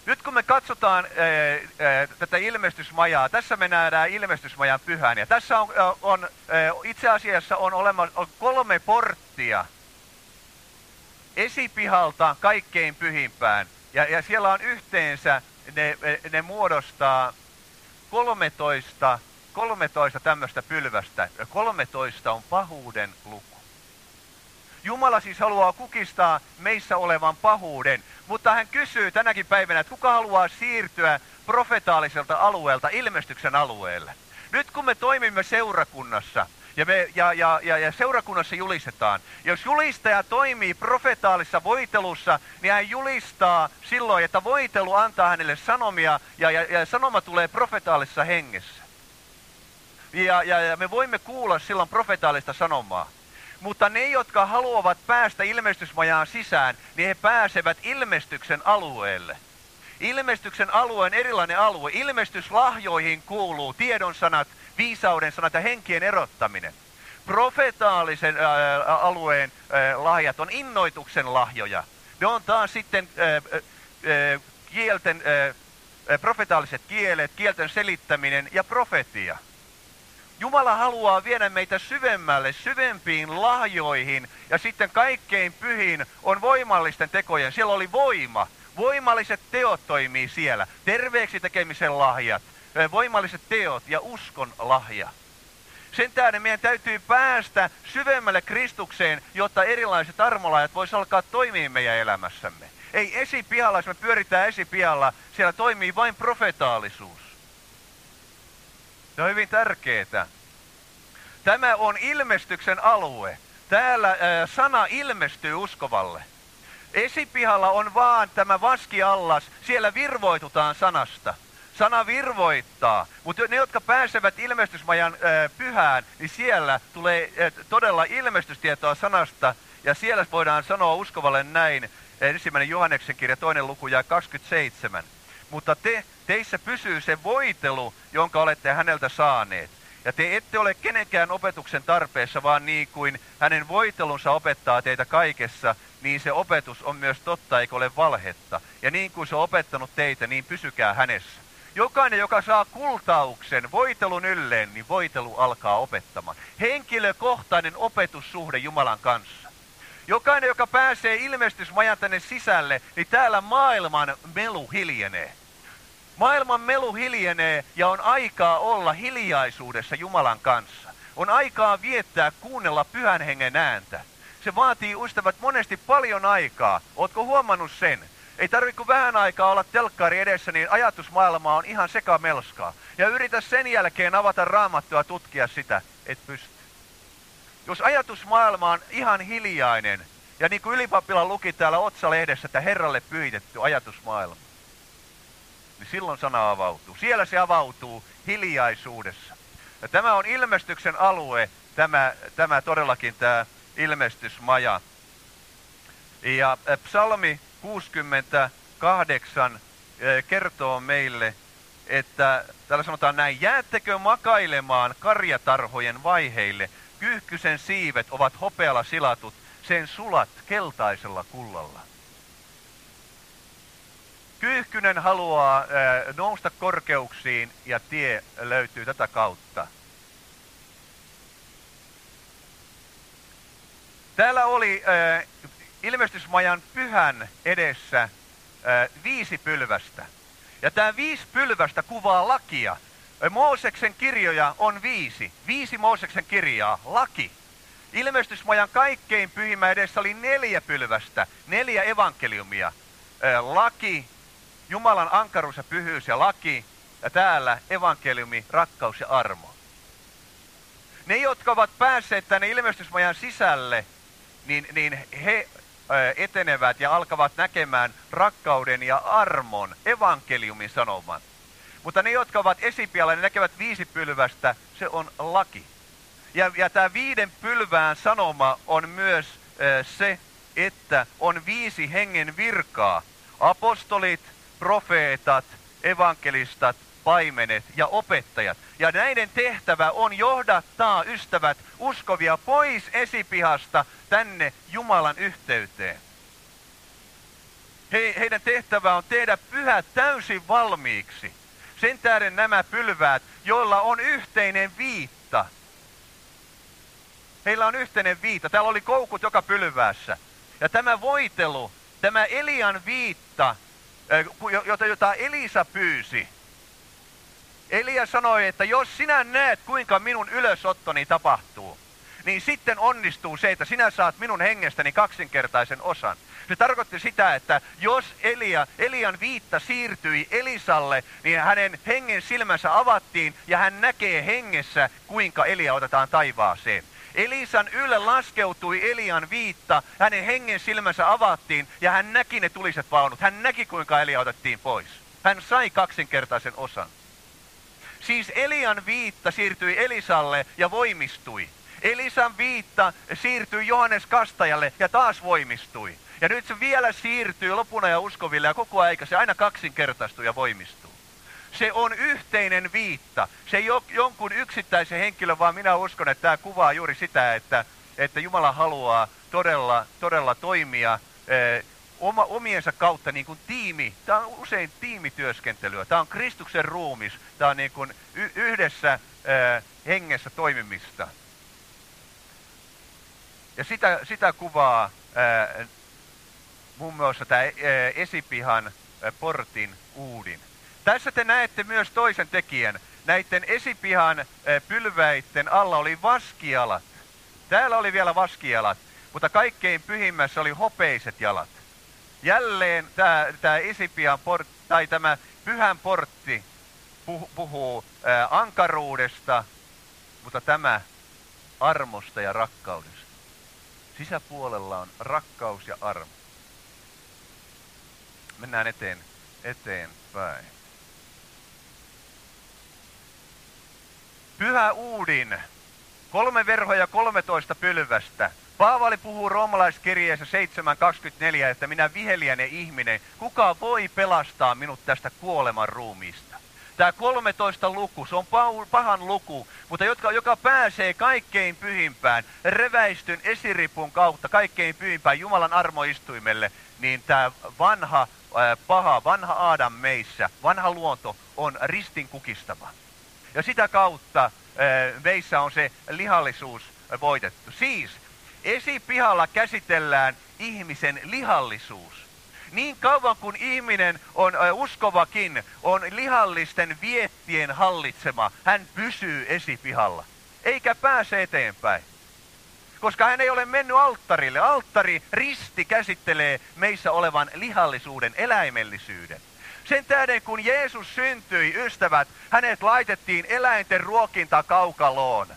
Nyt kun me katsotaan tätä ilmestysmajaa, tässä me nähdään ilmestysmajan pyhän. Ja tässä on itse asiassa on 3 porttia esipihalta kaikkein pyhimpään. Ja siellä on yhteensä, ne muodostaa 13 tämmöistä pylvästä. 13 on pahuuden luku. Jumala siis haluaa kukistaa meissä olevan pahuuden, mutta hän kysyy tänäkin päivänä, että kuka haluaa siirtyä profetaaliselta alueelta ilmestyksen alueelle. Nyt kun me toimimme seurakunnassa ja seurakunnassa julistetaan, jos julistaja toimii profetaalisessa voitelussa, niin hän julistaa silloin, että voitelu antaa hänelle sanomia ja sanoma tulee profetaalisessa hengessä. Ja me voimme kuulla silloin profetaalista sanomaa. Mutta ne, jotka haluavat päästä ilmestysmajaan sisään, niin he pääsevät ilmestyksen alueelle. Ilmestyksen alue on erilainen alue. Ilmestyslahjoihin kuuluu tiedon sanat, viisauden sanat ja henkien erottaminen. Profetaalisen alueen lahjat on innoituksen lahjoja. Ne on taas sitten profetaaliset kielet, kielten selittäminen ja profetia. Jumala haluaa viedä meitä syvemmälle, syvempiin lahjoihin ja sitten kaikkein pyhin on voimallisten tekojen. Siellä oli voima. Voimalliset teot toimii siellä. Terveeksi tekemisen lahjat, voimalliset teot ja uskon lahja. Sen tähden meidän täytyy päästä syvemmälle Kristukseen, jotta erilaiset armolahjat voisi alkaa toimia meidän elämässämme. Ei esipihalla, jos me pyöritään esipihalla, siellä toimii vain profetaalisuus. Se on hyvin tärkeää. Tämä on ilmestyksen alue. Täällä sana ilmestyy uskovalle. Esipihalla on vaan tämä vaskiallas. Siellä virvoitutaan sanasta. Sana virvoittaa. Mutta ne, jotka pääsevät ilmestysmajan pyhään, niin siellä tulee todella ilmestystietoa sanasta. Ja siellä voidaan sanoa uskovalle näin. 1. Johanneksen kirja 2. luku ja 27. Mutta teissä pysyy se voitelu, jonka olette häneltä saaneet. Ja te ette ole kenenkään opetuksen tarpeessa, vaan niin kuin hänen voitelunsa opettaa teitä kaikessa, niin se opetus on myös totta, eikä ole valhetta. Ja niin kuin se on opettanut teitä, niin pysykää hänessä. Jokainen, joka saa kultauksen voitelun ylleen, niin voitelu alkaa opettamaan. Henkilökohtainen opetussuhde Jumalan kanssa. Jokainen, joka pääsee ilmestysmajan tänne sisälle, niin täällä maailman melu hiljenee. Maailman melu hiljenee ja on aikaa olla hiljaisuudessa Jumalan kanssa. On aikaa viettää, kuunnella Pyhän Hengen ääntä. Se vaatii, ystävät, monesti paljon aikaa. Ootko huomannut sen? Ei tarvitse kuin vähän aikaa olla telkkari edessä, niin ajatusmaailma on ihan sekamelskaa. Ja yritä sen jälkeen avata Raamattua ja tutkia sitä, et pysty. Jos ajatusmaailma on ihan hiljainen, ja niin kuin Ylipapila luki täällä Otsalehdessä, että Herralle pyhitetty ajatusmaailma, niin silloin sana avautuu. Siellä se avautuu hiljaisuudessa. Ja tämä on ilmestyksen alue, tämä todellakin tämä ilmestysmaja. Ja psalmi 68 kertoo meille, että täällä sanotaan näin, jäättekö makailemaan karjatarhojen vaiheille, kyyhkysen siivet ovat hopealla silatut, sen sulat keltaisella kullalla. Kyyhkynen haluaa nousta korkeuksiin ja tie löytyy tätä kautta. Täällä oli ilmestysmajan pyhän edessä 5 pylvästä. Ja tämä 5 pylvästä kuvaa lakia. Mooseksen kirjoja on 5. 5 Mooseksen kirjaa, laki. Ilmestysmajan kaikkein pyhimmä edessä oli 4 pylvästä, 4 evankeliumia. Laki, Jumalan ankaruus ja pyhyys ja laki, ja täällä evankeliumi, rakkaus ja armo. Ne, jotka ovat päässeet tänne ilmestysmajan sisälle, niin he etenevät ja alkavat näkemään rakkauden ja armon, evankeliumin sanoman. Mutta ne, jotka ovat esipihalla, ne näkevät 5 pylvästä, se on laki. Ja tämä 5 pylvään sanoma on myös se, että on 5 hengen virkaa. Apostolit, profeetat, evankelistat, paimenet ja opettajat. Ja näiden tehtävä on johdattaa, ystävät, uskovia pois esipihasta tänne Jumalan yhteyteen. Heidän tehtävä on tehdä pyhät täysin valmiiksi. Sen tähden nämä pylväät, joilla on yhteinen viitta. Heillä on yhteinen viitta. Täällä oli koukut joka pylväässä. Ja tämä voitelu, tämä Elian viitta, jota Elisa pyysi. Elia sanoi, että jos sinä näet, kuinka minun ylösottoni tapahtuu, niin sitten onnistuu se, että sinä saat minun hengestäni kaksinkertaisen osan. Se tarkoitti sitä, että jos Elian viitta siirtyi Elisalle, niin hänen hengen silmänsä avattiin ja hän näkee hengessä, kuinka Elia otetaan taivaaseen. Elisan ylle laskeutui Elian viitta, hänen hengen silmänsä avattiin ja hän näki ne tuliset vaunut. Hän näki, kuinka Elia otettiin pois. Hän sai kaksinkertaisen osan. Siis Elian viitta siirtyi Elisalle ja voimistui. Elisan viitta siirtyi Johannes Kastajalle ja taas voimistui. Ja nyt se vielä siirtyy lopuna ja uskoville ja koko aika se aina kaksinkertaistuu ja voimistuu. Se on yhteinen viitta. Se ei ole jonkun yksittäisen henkilön, vaan minä uskon, että tämä kuvaa juuri sitä, että Jumala haluaa todella toimia omiensa kautta niin kuin tiimi. Tämä on usein tiimityöskentelyä. Tämä on Kristuksen ruumis. Tämä on niin kuin yhdessä hengessä toimimista. Ja sitä kuvaa muun muassa tämä esipihan portin uudin. Tässä te näette myös toisen tekijän. Näiden esipihan pylväitten alla oli vaskijalat. Täällä oli vielä vaskijalat, mutta kaikkein pyhimmässä oli hopeiset jalat. Jälleen tämä esipihan tai tämä pyhän portti puhuu ankaruudesta, mutta tämä armosta ja rakkaudesta. Sisäpuolella on rakkaus ja armo. Mennään eteenpäin. Pyhä uudin. 3 verhoa ja 13 pylvästä. Paavali puhuu roomalaiskirjeessä 7.24, että minä viheliäinen ihminen, kuka voi pelastaa minut tästä kuoleman ruumiista? Tämä 13 luku, se on pahan luku, mutta joka pääsee kaikkein pyhimpään, reväistyn esiripun kautta kaikkein pyhimpään Jumalan armoistuimelle, niin tämä vanha Aadam meissä, vanha luonto on ristin kukistava. Ja sitä kautta meissä on se lihallisuus voitettu. Siis esipihalla käsitellään ihmisen lihallisuus. Niin kauan kuin ihminen on uskovakin, on lihallisten viettien hallitsema, hän pysyy esipihalla, eikä pääse eteenpäin. Koska hän ei ole mennyt alttarille. Alttari, risti käsittelee meissä olevan lihallisuuden, eläimellisyyden. Sen tähden kun Jeesus syntyi, ystävät, hänet laitettiin eläinten ruokintakaukaloon.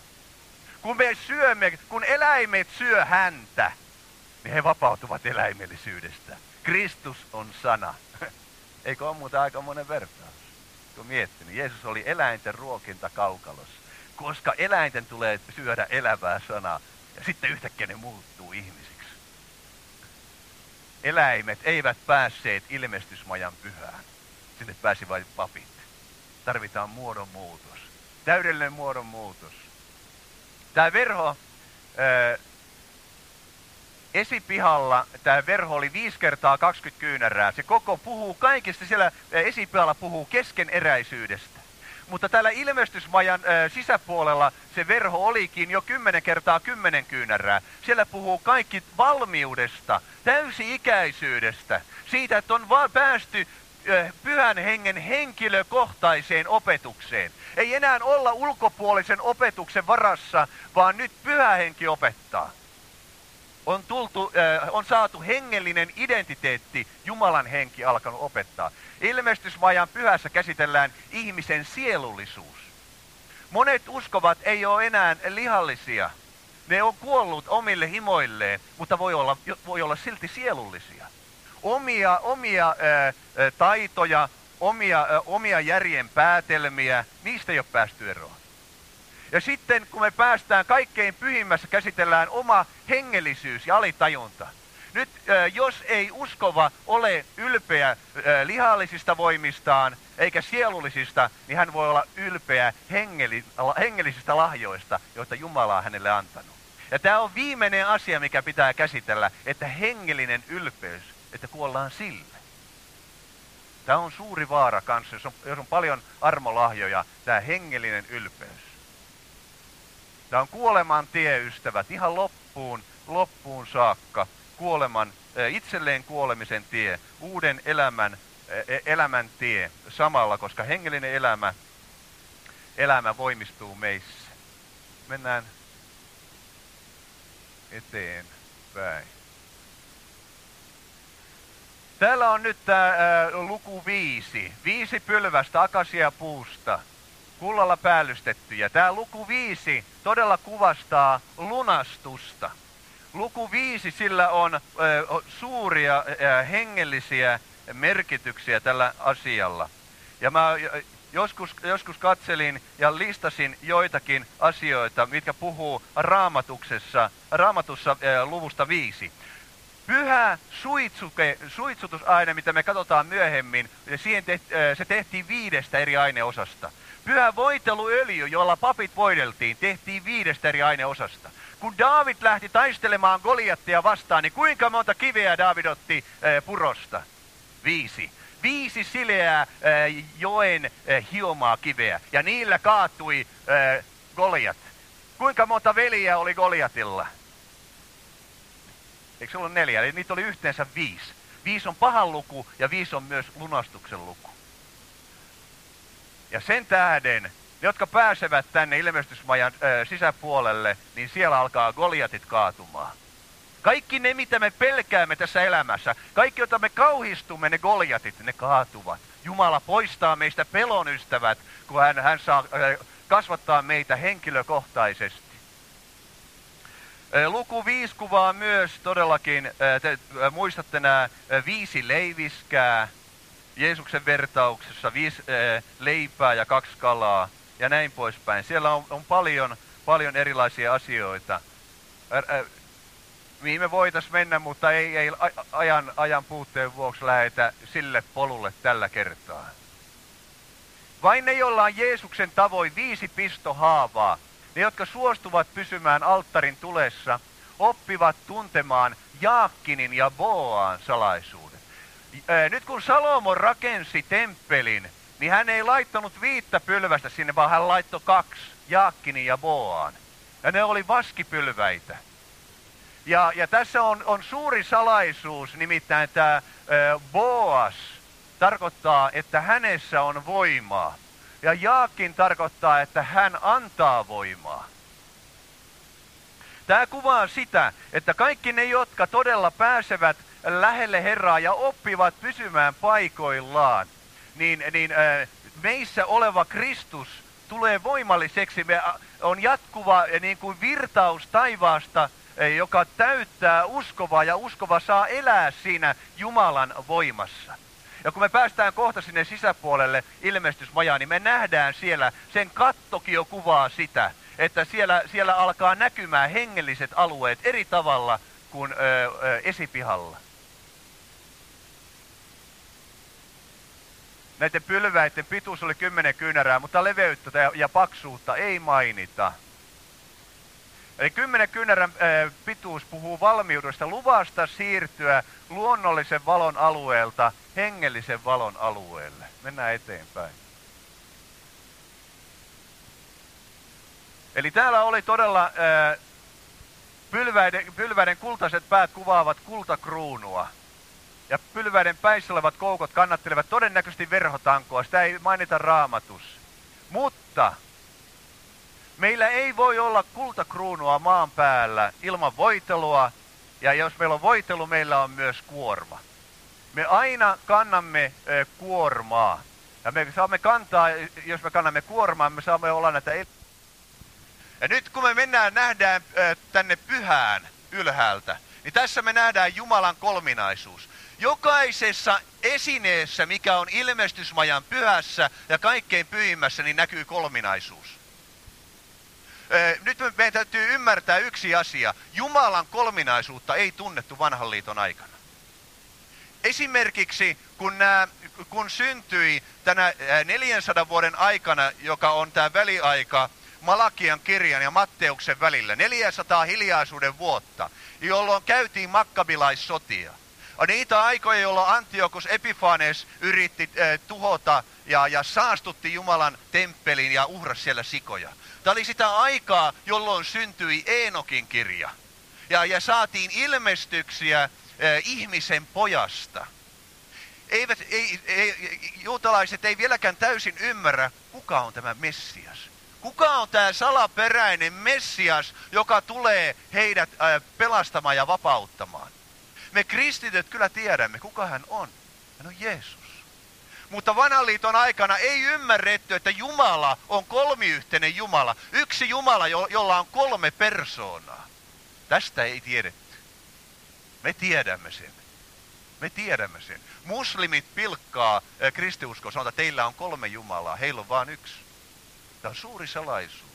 Kun eläimet syö häntä, niin he vapautuvat eläimellisyydestä. Kristus on sana. Eikö ole muuta aika monen vertaus? Kun miettinyt, Jeesus oli eläinten ruokintakaukalossa, koska eläinten tulee syödä elävää sanaa. Ja sitten yhtäkkiä ne muuttuu ihmisiksi. Eläimet eivät päässeet ilmestysmajan pyhään. Sinne pääsi vain papit. Tarvitaan muodonmuutos. Täydellinen muodonmuutos. Tämä verho, esipihalla tämä verho oli 5 kertaa 20 kyynärää. Se koko puhuu kaikesta, siellä esipihalla puhuu keskeneräisyydestä. Mutta täällä ilmestysmajan sisäpuolella se verho olikin jo 10 kertaa 10 kyynärää. Siellä puhuu kaikki valmiudesta, täysi-ikäisyydestä, siitä, että on vaan päästy pyhän hengen henkilökohtaiseen opetukseen. Ei enää olla ulkopuolisen opetuksen varassa, vaan nyt pyhä henki opettaa. On saatu hengellinen identiteetti, Jumalan henki alkanut opettaa. Ilmestysmajan pyhässä käsitellään ihmisen sielullisuus. Monet uskovat ei ole enää lihallisia. Ne on kuollut omille himoilleen, mutta voi olla silti sielullisia. Omia taitoja, omia järjen päätelmiä, niistä ei ole päästy eroon. Ja sitten kun me päästään kaikkein pyhimmässä, käsitellään oma hengellisyys ja alitajunta. Nyt jos ei uskova ole ylpeä lihallisista voimistaan eikä sielullisista, niin hän voi olla ylpeä hengellisistä lahjoista, joita Jumala on hänelle antanut. Ja tämä on viimeinen asia, mikä pitää käsitellä, että hengellinen ylpeys, että kuollaan sille. Tämä on suuri vaara kanssa, jos on paljon armolahjoja, tämä hengellinen ylpeys. Tämä on kuoleman tie, ystävät, ihan loppuun saakka. Itselleen kuolemisen tie, uuden elämän tie samalla, koska hengellinen elämä voimistuu meissä. Mennään eteenpäin. Täällä on nyt tämä luku 5. 5 pylvästä akasiapuusta, kullalla päällystettyjä. Tämä luku 5 todella kuvastaa lunastusta. Luku 5, sillä on suuria hengellisiä merkityksiä tällä asialla. Ja mä joskus katselin ja listasin joitakin asioita, mitkä puhuu Raamatussa luvusta 5. Pyhä suitsutusaine, mitä me katsotaan myöhemmin, se tehtiin 5 eri aineosasta. Pyhä voiteluöljy, jolla papit voideltiin, tehtiin 5 eri aineosasta. Kun Daavid lähti taistelemaan Goliattia vastaan, niin kuinka monta kiveä Daavid otti purosta? 5. 5 sileää joen hiomaa kiveä, ja niillä kaatui Goliat. Kuinka monta veliä oli Goliatilla? Eikö se ollut 4? Eli niitä oli yhteensä 5. 5 on pahan luku ja 5 on myös lunastuksen luku. Ja sen tähden, ne jotka pääsevät tänne ilmestysmajan sisäpuolelle, niin siellä alkaa Goliatit kaatumaan. Kaikki ne, mitä me pelkäämme tässä elämässä, kaikki, joita me kauhistumme, ne Goliatit, ne kaatuvat. Jumala poistaa meistä pelon, ystävät, kun hän saa kasvattaa meitä henkilökohtaisesti. Luku 5 kuvaa myös todellakin, te muistatte nämä 5 leiviskää, Jeesuksen vertauksessa 5 leipää ja 2 kalaa ja näin poispäin. Siellä on paljon erilaisia asioita, mihin me voitaisiin mennä, mutta ei ajan puutteen vuoksi lähetä sille polulle tällä kertaa. Vain ne, joilla on Jeesuksen tavoin 5 pistohaavaa, ne, jotka suostuvat pysymään alttarin tulessa, oppivat tuntemaan Jaakkinin ja Boaan salaisuuden. Nyt kun Salomo rakensi temppelin, niin hän ei laittanut 5 pylvästä sinne, vaan hän laittoi 2, Jaakkinin ja Boaan. Ja ne oli vaskipylväitä. Ja tässä on suuri salaisuus, nimittäin tämä Boas tarkoittaa, että hänessä on voimaa. Ja Jaakin tarkoittaa, että hän antaa voimaa. Tämä kuvaa sitä, että kaikki ne, jotka todella pääsevät lähelle Herraa ja oppivat pysymään paikoillaan, niin meissä oleva Kristus tulee voimalliseksi. Me on jatkuva niin kuin virtaus taivaasta, joka täyttää uskovaa, ja uskova saa elää siinä Jumalan voimassa. Ja kun me päästään kohta sinne sisäpuolelle ilmestysmajaan, niin me nähdään siellä, sen kattokin jo kuvaa sitä, että siellä alkaa näkymään hengelliset alueet eri tavalla kuin esipihalla. Näiden pylväiden pituus oli 10 kyynärää, mutta leveyttä ja paksuutta ei mainita. Eli 10 kyynärän pituus puhuu valmiudesta, luvasta siirtyä luonnollisen valon alueelta hengellisen valon alueelle. Mennään eteenpäin. Eli täällä oli todella pylväiden kultaiset päät kuvaavat kultakruunua. Ja pylväiden päissä olevat koukot kannattelevat todennäköisesti verhotankoa. Sitä ei mainita Raamatussa. Mutta meillä ei voi olla kultakruunua maan päällä ilman voitelua. Ja jos meillä on voitelu, meillä on myös kuorma. Me aina kannamme kuormaa. Ja me saamme kantaa, jos me kannamme kuormaa, me saamme olla näitä. Ja nyt kun me nähdään tänne pyhään ylhäältä, niin tässä me nähdään Jumalan kolminaisuus. Jokaisessa esineessä, mikä on ilmestysmajan pyhässä ja kaikkein pyhimmässä, niin näkyy kolminaisuus. Nyt meidän täytyy ymmärtää yksi asia. Jumalan kolminaisuutta ei tunnettu vanhan liiton aikana. Esimerkiksi kun syntyi tänä 400 vuoden aikana, joka on tämä väliaika Malakian kirjan ja Matteuksen välillä, 400 hiljaisuuden vuotta, jolloin käytiin makkabilaissotia. On niitä aikoja, jolloin Antiochus Epiphanes yritti tuhota ja saastutti Jumalan temppelin ja uhrasi siellä sikoja. Tämä oli sitä aikaa, jolloin syntyi Eenokin kirja. Ja saatiin ilmestyksiä ihmisen pojasta. Juutalaiset ei vieläkään täysin ymmärrä, kuka on tämä Messias. Kuka on tämä salaperäinen Messias, joka tulee heidät pelastamaan ja vapauttamaan. Me kristityt kyllä tiedämme, kuka hän on. Hän on Jeesus. Mutta vanhan liiton aikana ei ymmärretty, että Jumala on kolmiyhteinen Jumala. Yksi Jumala, jolla on 3 persoonaa. Tästä ei tiedetty. Me tiedämme sen. Me tiedämme sen. Muslimit pilkkaa kristiuskoa, sanotaan, että teillä on 3 Jumalaa, heillä on vain yksi. Tämä on suuri salaisuus.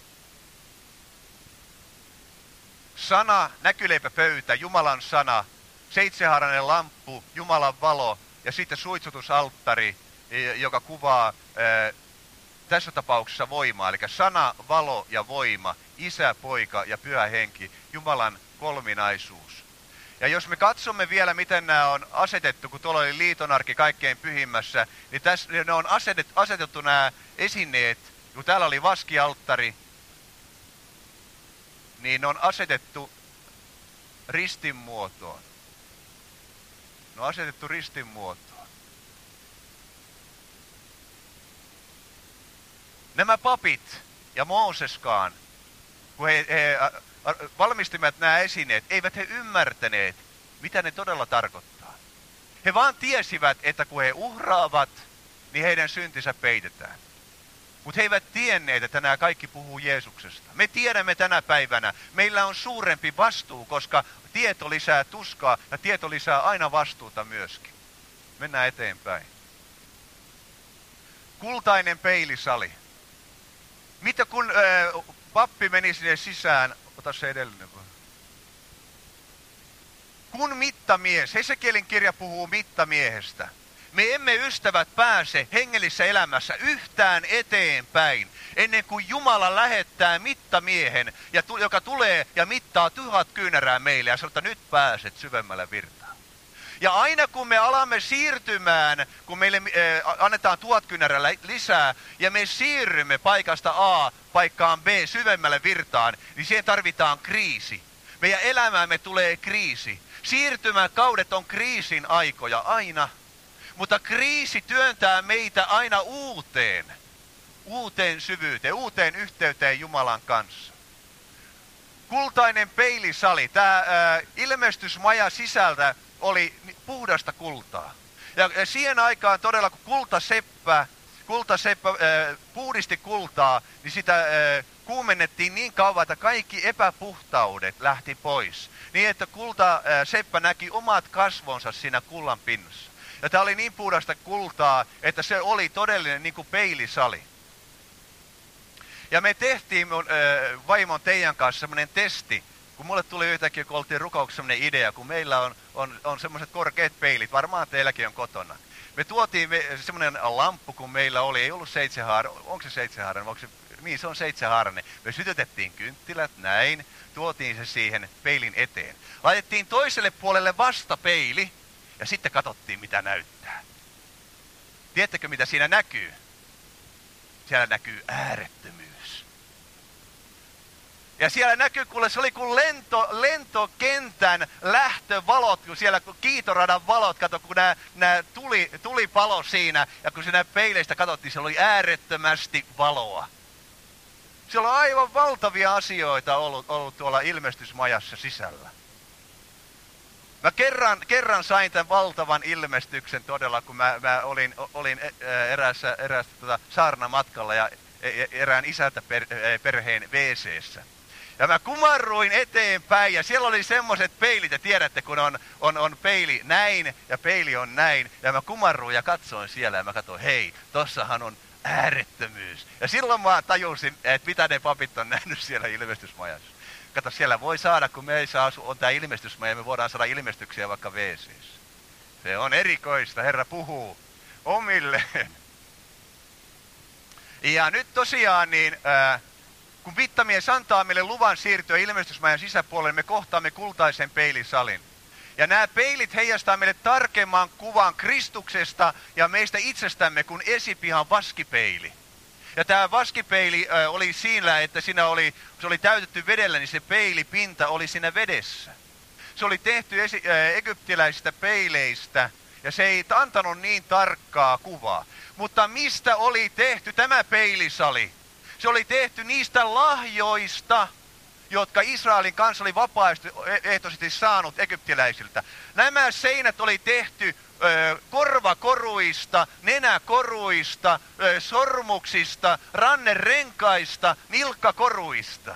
Sana, näkyleipäpöytä, Jumalan sana, 7-haarainen lamppu, Jumalan valo ja sitten suitsutusalttari, joka kuvaa tässä tapauksessa voimaa. Eli sana, valo ja voima, Isä, Poika ja Pyhä Henki, Jumalan kolminaisuus. Ja jos me katsomme vielä, miten nämä on asetettu, kun tuolla oli liitonarkki kaikkein pyhimmässä, niin tässä ne on asetettu nämä esineet, kun täällä oli vaskialttari, niin ne on asetettu ristin muotoon. Ne on asetettu ristin muotoon. Nämä papit ja Mooseskaan, kun he valmistivat nämä esineet, eivät he ymmärtäneet, mitä ne todella tarkoittaa. He vaan tiesivät, että kun he uhraavat, niin heidän syntinsä peitetään. Mutta he eivät tienneet, että nämä kaikki puhuu Jeesuksesta. Me tiedämme tänä päivänä, meillä on suurempi vastuu, koska tieto lisää tuskaa ja tieto lisää aina vastuuta myöskin. Mennään eteenpäin. Kultainen peilisali. Mitä kun pappi meni sinne sisään, ota se edellinen vaan. Kun mittamies, Hesekielin kirja puhuu mittamiehestä. Me emme ystävät pääse hengellisessä elämässä yhtään eteenpäin, ennen kuin Jumala lähettää mittamiehen, joka tulee ja mittaa 1000 kyynärää meille ja sanoo, että nyt pääset syvemmällä virtaan. Ja aina kun me alamme siirtymään, kun meille annetaan 1000 kyynärää lisää ja me siirrymme paikasta A paikkaan B syvemmälle virtaan, niin siihen tarvitaan kriisi. Meidän elämäämme tulee kriisi. Siirtymäkaudet on kriisin aikoja aina. Mutta kriisi työntää meitä aina uuteen syvyyteen, uuteen yhteyteen Jumalan kanssa. Kultainen peilisali. Tämä ilmestysmaja sisältä oli puhdasta kultaa. Ja siihen aikaan todella, kun kultaseppä puhdisti kultaa, niin sitä kuumennettiin niin kauan, että kaikki epäpuhtaudet lähti pois. Niin, että kultaseppä näki omat kasvonsa siinä kullan pinnassa. Ja tämä oli niin puhdasta kultaa, että se oli todellinen niin kuin peilisali. Ja me tehtiin mun vaimon Teijan kanssa semmoinen testi, kun mulle tuli yhtäkkiä, kun oltiin rukouksessa semmoinen idea, kun meillä on semmoiset korkeat peilit, varmaan teilläkin on kotona. Me tuotiin semmoinen lamppu, kun meillä oli, ei ollut 7-haarainen, onko se 7-haarainen, niin se on 7-haarainen. Me sytytettiin kynttilät näin, tuotiin se siihen peilin eteen. Laitettiin toiselle puolelle vastapeili. Ja sitten katsottiin, mitä näyttää. Tiedättekö, mitä siinä näkyy? Siellä näkyy äärettömyys. Ja siellä näkyy, kuule, se oli kuin lentokentän lähtövalot, kun siellä kiitoradan valot, kato, kun nämä tuli palo siinä, ja kun siinä peileistä katsottiin, siellä oli äärettömästi valoa. Siellä on aivan valtavia asioita ollut tuolla ilmestysmajassa sisällä. Mä kerran sain tämän valtavan ilmestyksen todella, kun mä olin eräässä saarnamatkalla ja erään isältä perheen WC:ssä. Ja mä kumarruin eteenpäin ja siellä oli semmoiset peilit, ja tiedätte, kun on peili näin ja peili on näin. Ja mä kumarruin ja katsoin siellä ja mä katsoin, hei, tossahan on äärettömyys. Ja silloin mä tajusin, että mitä ne papit on nähnyt siellä ilmestysmajassa. Kato, siellä voi saada, kun meissä on tämä ilmestysmaja, me voidaan saada ilmestyksiä vaikka WC:ssä. Se on erikoista, Herra puhuu omilleen. Ja nyt tosiaan, niin, kun mittamies antaa meille luvan siirtyä ilmestysmajan sisäpuolelle, me kohtaamme kultaisen peilisalin. Ja nämä peilit heijastaa meille tarkemman kuvan Kristuksesta ja meistä itsestämme kuin esipihan vaskipeili. Ja tämä vaskipeili oli siinä, että se oli täytetty vedellä, niin se peilipinta oli siinä vedessä. Se oli tehty egyptiläisistä peileistä ja se ei antanut niin tarkkaa kuvaa. Mutta mistä oli tehty tämä peilisali? Se oli tehty niistä lahjoista, jotka Israelin kanssa oli vapaaehtoisesti saanut egyptiläisiltä. Nämä seinät oli tehty korvakoruista, nenäkoruista, sormuksista, rannerenkaista, nilkkakoruista.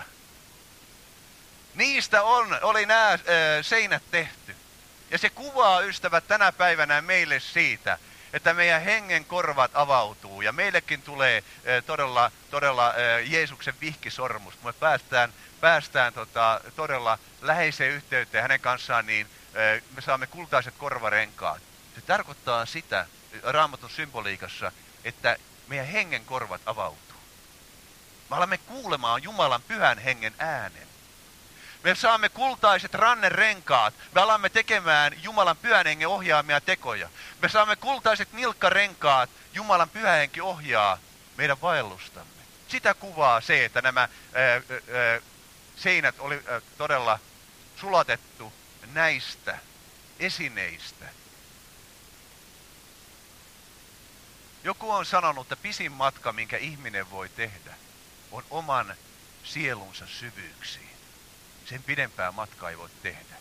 Niistä oli nämä seinät tehty. Ja se kuvaa, ystävät, tänä päivänä meille siitä, että meidän hengen korvat avautuu ja meillekin tulee todella Jeesuksen vihkisormus. Kun me päästään todella läheiseen yhteyteen hänen kanssaan, niin me saamme kultaiset korvarenkaat. Se tarkoittaa sitä Raamatun symboliikassa, että meidän hengen korvat avautuu. Me alamme kuulemaan Jumalan pyhän hengen äänen. Me saamme kultaiset rannerenkaat. Me alamme tekemään Jumalan pyhän hengen ohjaamia tekoja. Me saamme kultaiset nilkkarenkaat. Jumalan pyhä henki ohjaa meidän vaellustamme. Sitä kuvaa se, että nämä seinät oli todella sulatettu näistä esineistä. Joku on sanonut, että pisin matka, minkä ihminen voi tehdä, on oman sielunsa syvyyksiin. Sen pidempää matkaa ei voi tehdä.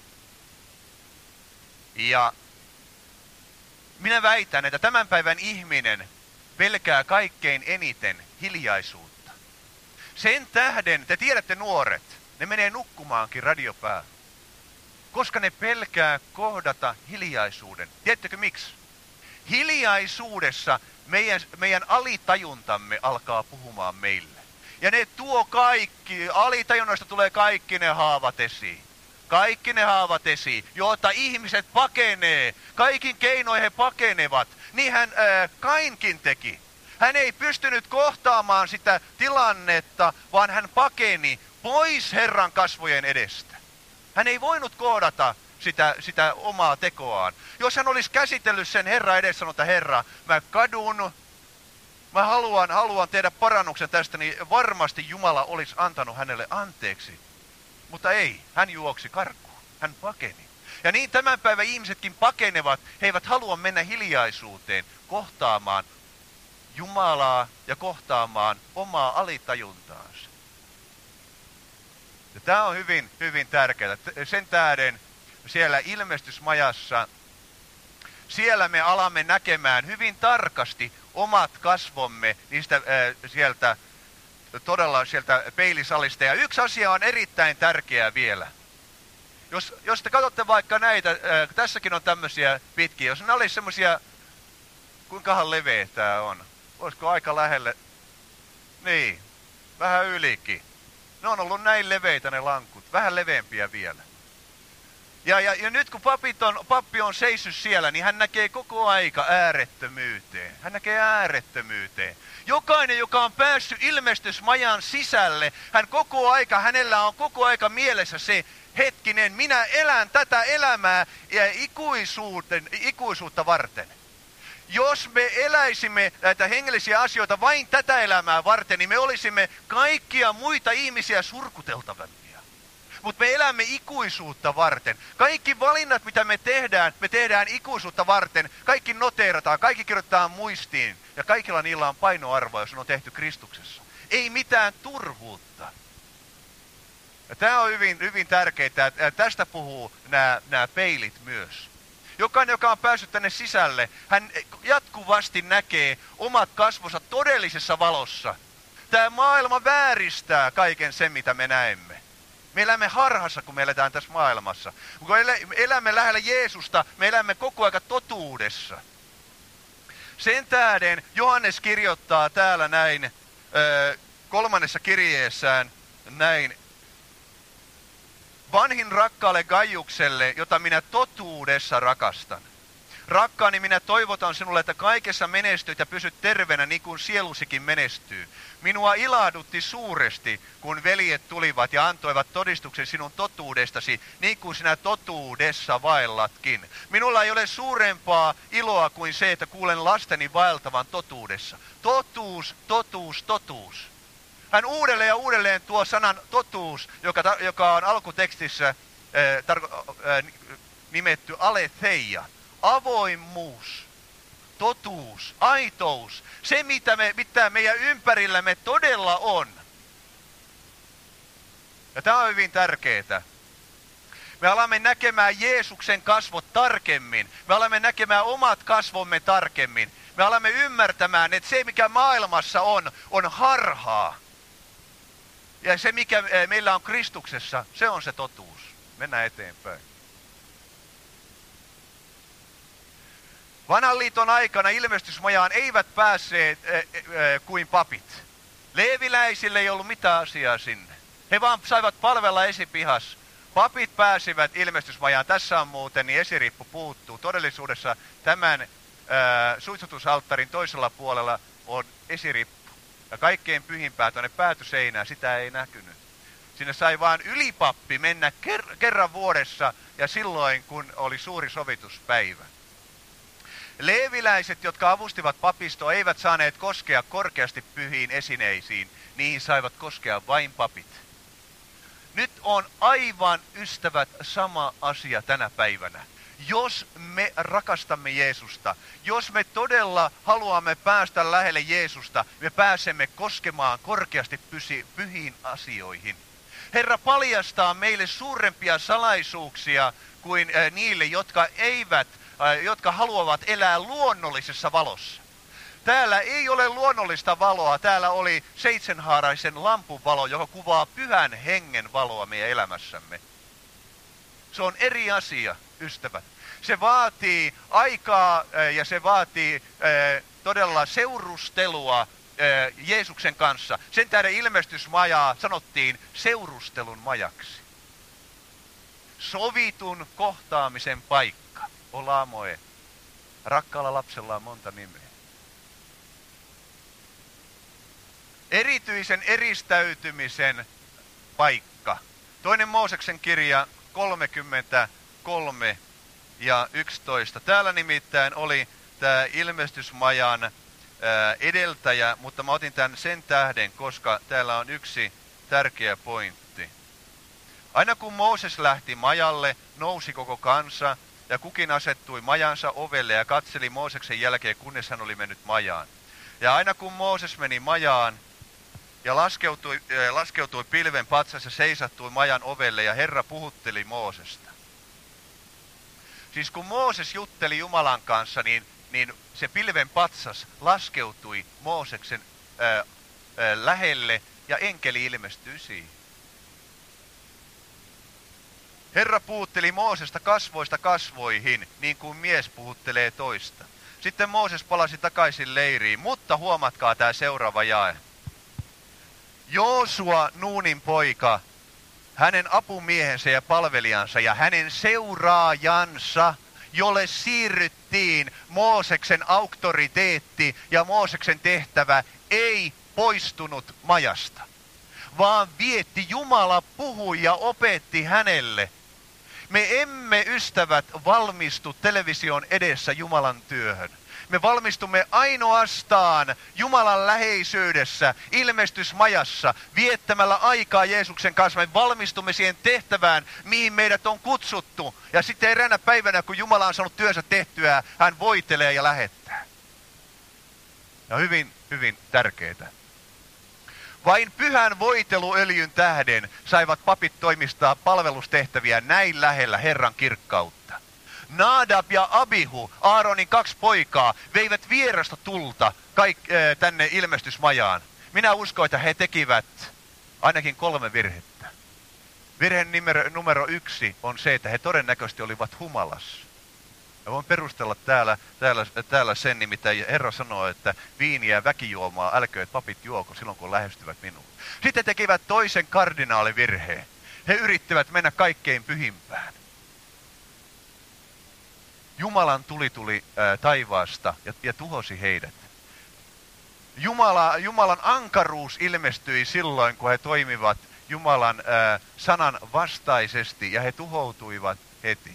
Ja minä väitän, että tämän päivän ihminen pelkää kaikkein eniten hiljaisuutta. Sen tähden, te tiedätte nuoret, ne menee nukkumaankin radio päälle. Koska ne pelkää kohdata hiljaisuuden. Tiedättekö miksi? Hiljaisuudessa meidän alitajuntamme alkaa puhumaan meille. Ja ne tuo kaikki, alitajunnasta tulee kaikki ne haavat esiin. Kaikki ne haavat esiin, joita ihmiset pakenee. Kaikin keinoin he pakenevat. Niin hän Kainkin teki. Hän ei pystynyt kohtaamaan sitä tilannetta, vaan hän pakeni pois Herran kasvojen edestä. Hän ei voinut kohdata sitä omaa tekoaan. Jos hän olisi käsitellyt sen Herran edessä, sanonut, että Herra, mä kadun, mä haluan tehdä parannuksen tästä, niin varmasti Jumala olisi antanut hänelle anteeksi. Mutta ei, hän juoksi karkuun, hän pakeni. Ja niin tämän päivän ihmisetkin pakenevat, he eivät halua mennä hiljaisuuteen kohtaamaan Jumalaa ja kohtaamaan omaa alitajuntaansa. Ja tämä on hyvin, hyvin tärkeää. Sen tähden siellä ilmestysmajassa, siellä me alamme näkemään hyvin tarkasti omat kasvomme sieltä peilisalista. Ja yksi asia on erittäin tärkeä vielä. Jos te katsotte vaikka näitä, tässäkin on tämmöisiä pitkiä, jos ne olisi semmoisia, kuinkahan leveä tämä on? Olisiko aika lähelle? Niin, vähän ylikin. Ne on ollut näin leveitä ne lankut, vähän leveämpiä vielä. Ja nyt kun pappi on seissyt siellä, niin hän näkee koko aika äärettömyyteen. Hän näkee äärettömyyteen. Jokainen, joka on päässyt ilmestysmajan sisälle, hänellä on koko aika mielessä se, hetkinen, minä elän tätä elämää ja ikuisuutta varten. Jos me eläisimme näitä hengellisiä asioita vain tätä elämää varten, niin me olisimme kaikkia muita ihmisiä surkuteltavampia. Mutta me elämme ikuisuutta varten. Kaikki valinnat, mitä me tehdään ikuisuutta varten. Kaikki noteerataan, kaikki kirjoitetaan muistiin. Ja kaikilla niillä on painoarvoa, jos ne on tehty Kristuksessa. Ei mitään turhuutta. Ja tämä on hyvin, hyvin tärkeää. Tästä puhuu nämä peilit myös. Jokainen, joka on päässyt tänne sisälle, hän jatkuvasti näkee omat kasvonsa todellisessa valossa. Tämä maailma vääristää kaiken sen, mitä me näemme. Me elämme harhassa, kun me eletään tässä maailmassa. Kun elämme lähellä Jeesusta, me elämme koko aika totuudessa. Sen tähden Johannes kirjoittaa täällä näin 3. kirjeessään näin. Vanhin rakkaalle Gaiukselle, jota minä totuudessa rakastan. Rakkaani, minä toivotan sinulle, että kaikessa menestyt ja pysyt terveenä niin kuin sielusikin menestyy. Minua ilahdutti suuresti, kun veljet tulivat ja antoivat todistuksen sinun totuudestasi, niin kuin sinä totuudessa vaellatkin. Minulla ei ole suurempaa iloa kuin se, että kuulen lasteni vaeltavan totuudessa. Totuus, totuus, totuus. Hän uudelleen ja uudelleen tuo sanan totuus, joka on alkutekstissä nimetty aletheia. Avoimuus, totuus, aitous, se mitä meidän ympärillämme todella on. Ja tämä on hyvin tärkeää. Me alamme näkemään Jeesuksen kasvot tarkemmin. Me alamme näkemään omat kasvomme tarkemmin. Me alamme ymmärtämään, että se mikä maailmassa on harhaa. Ja se mikä meillä on Kristuksessa, se on se totuus. Mennään eteenpäin. Vanhan liiton aikana ilmestysmajaan eivät päässeet kuin papit. Leeviläisille ei ollut mitään asiaa sinne. He vaan saivat palvella esipihas. Papit pääsivät ilmestysmajaan. Tässä on muuten, niin esirippu puuttuu. Todellisuudessa tämän suitsutusalttarin toisella puolella on esirippu. Ja kaikkein pyhimpää tuonne päätyseinään, sitä ei näkynyt. Sinne sai vaan ylipappi mennä kerran vuodessa ja silloin, kun oli suuri sovituspäivä. Leeviläiset, jotka avustivat papistoa, eivät saaneet koskea korkeasti pyhiin esineisiin. Niihin saivat koskea vain papit. Nyt on aivan, ystävät, sama asia tänä päivänä. Jos me rakastamme Jeesusta, jos me todella haluamme päästä lähelle Jeesusta, me pääsemme koskemaan korkeasti pyhiin asioihin. Herra paljastaa meille suurempia salaisuuksia kuin niille, jotka haluavat elää luonnollisessa valossa. Täällä ei ole luonnollista valoa, täällä oli 7-haaraisen lampun valo, joka kuvaa pyhän hengen valoa meidän elämässämme. Se on eri asia, ystävät. Se vaatii aikaa ja se vaatii todella seurustelua Jeesuksen kanssa. Sen tähden ilmestysmajaa sanottiin seurustelun majaksi. Sovitun kohtaamisen paikka. Olamoe. Rakkaalla lapsella on monta nimeä. Erityisen eristäytymisen paikka. Toinen Mooseksen kirja 33 ja 11. Täällä nimittäin oli tämä ilmestysmajan edeltäjä, mutta mä otin tämän sen tähden, koska täällä on yksi tärkeä pointti. Aina kun Mooses lähti majalle, nousi koko kansa ja kukin asettui majansa ovelle ja katseli Mooseksen jälkeen, kunnes hän oli mennyt majaan. Ja aina kun Mooses meni majaan ja laskeutui pilven patsas ja seisattui majan ovelle ja Herra puhutteli Moosesta. Siis kun Mooses jutteli Jumalan kanssa, niin se pilven patsas laskeutui Mooseksen lähelle ja enkeli ilmestyi siihen. Herra puhutteli Moosesta kasvoista kasvoihin, niin kuin mies puhuttelee toista. Sitten Mooses palasi takaisin leiriin, mutta huomatkaa tämä seuraava jae. Joosua, Nuunin poika, hänen apumiehensä ja palvelijansa ja hänen seuraajansa, jolle siirryttiin Mooseksen auktoriteetti ja Mooseksen tehtävä, ei poistunut majasta, vaan vietti. Jumala puhui ja opetti hänelle. Me emme, ystävät, valmistu television edessä Jumalan työhön. Me valmistumme ainoastaan Jumalan läheisyydessä, ilmestysmajassa, viettämällä aikaa Jeesuksen kanssa. Me valmistumme siihen tehtävään, mihin meidät on kutsuttu. Ja sitten eräänä päivänä, kun Jumala on saanut työnsä tehtyä, hän voitelee ja lähettää. Ja hyvin, hyvin tärkeää. Vain pyhän voiteluöljyn tähden saivat papit toimistaa palvelustehtäviä näin lähellä Herran kirkkautta. Nadab ja Abihu, Aaronin 2 poikaa, veivät vierasta tulta tänne ilmestysmajaan. Minä uskon, että he tekivät ainakin 3 virhettä. Virhe numero 1 on se, että he todennäköisesti olivat humalassa. Ja voin perustella täällä sen, nimittäin Herra sanoo, että viiniä ja väkijuomaa älkööt papit juoko silloin, kun lähestyvät minuun. Sitten tekivät toisen kardinaalivirheen. He yrittivät mennä kaikkein pyhimpään. Jumalan tuli taivaasta ja tuhosi heidät. Jumalan ankaruus ilmestyi silloin, kun he toimivat Jumalan sanan vastaisesti ja he tuhoutuivat heti.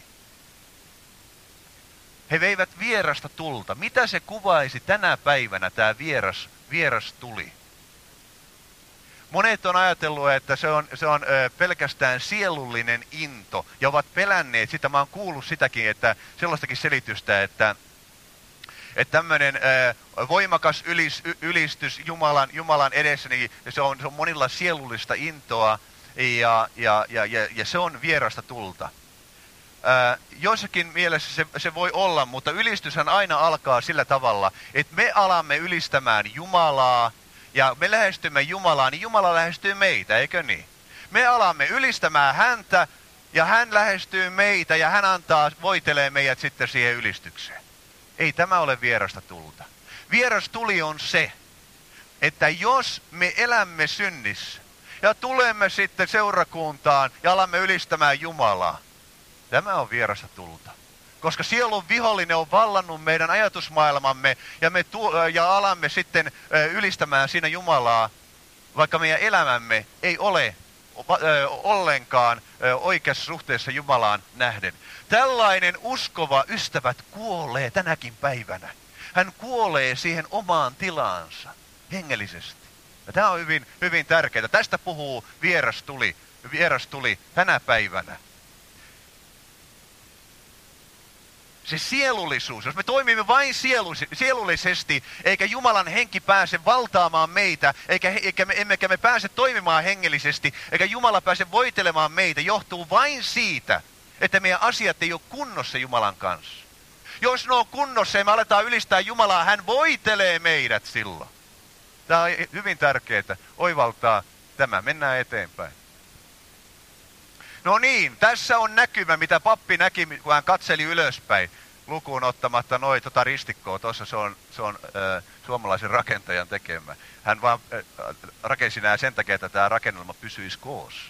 He veivät vierasta tulta. Mitä se kuvaisi tänä päivänä tämä vieras tuli? Monet on ajatellut, että se on pelkästään sielullinen into ja ovat pelänneet sitä. Mä oon kuullut sitäkin, että sellaistakin selitystä, että tämmöinen voimakas ylistys Jumalan edessä, niin se on monilla sielullista intoa ja se on vierasta tulta. Joissakin mielessä se voi olla, mutta ylistyshän aina alkaa sillä tavalla, että me alamme ylistämään Jumalaa ja me lähestymme Jumalaa, niin Jumala lähestyy meitä, eikö niin? Me alamme ylistämään häntä ja hän lähestyy meitä ja hän voitelee meidät sitten siihen ylistykseen. Ei tämä ole vierasta tulta. Vieras tuli on se, että jos me elämme synnissä ja tulemme sitten seurakuntaan ja alamme ylistämään Jumalaa, tämä on vierasta tulta. Koska sielun vihollinen on vallannut meidän ajatusmaailmamme ja alamme sitten ylistämään siinä Jumalaa, vaikka meidän elämämme ei ole ollenkaan oikeassa suhteessa Jumalaan nähden. Tällainen uskova ystävät kuolee tänäkin päivänä. Hän kuolee siihen omaan tilaansa hengellisesti. Ja tämä on hyvin, hyvin tärkeää. Tästä puhuu vieras tuli tänä päivänä. Se sielullisuus, jos me toimimme vain sielullisesti, eikä Jumalan henki pääse valtaamaan meitä, emmekä me pääse toimimaan hengellisesti, eikä Jumala pääse voitelemaan meitä, johtuu vain siitä, että meidän asiat ei ole kunnossa Jumalan kanssa. Jos ne on kunnossa ja me aletaan ylistää Jumalaa, hän voitelee meidät silloin. Tämä on hyvin tärkeää oivaltaa tämä. Mennään eteenpäin. No niin, tässä on näkymä, mitä pappi näki, kun hän katseli ylöspäin, lukuun ottamatta ristikkoa. Tuossa se on suomalaisen rakentajan tekemä. Hän vaan rakensi nämä sen takia, että tämä rakennelma pysyisi koossa.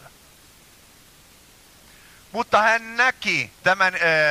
Mutta hän näki tämän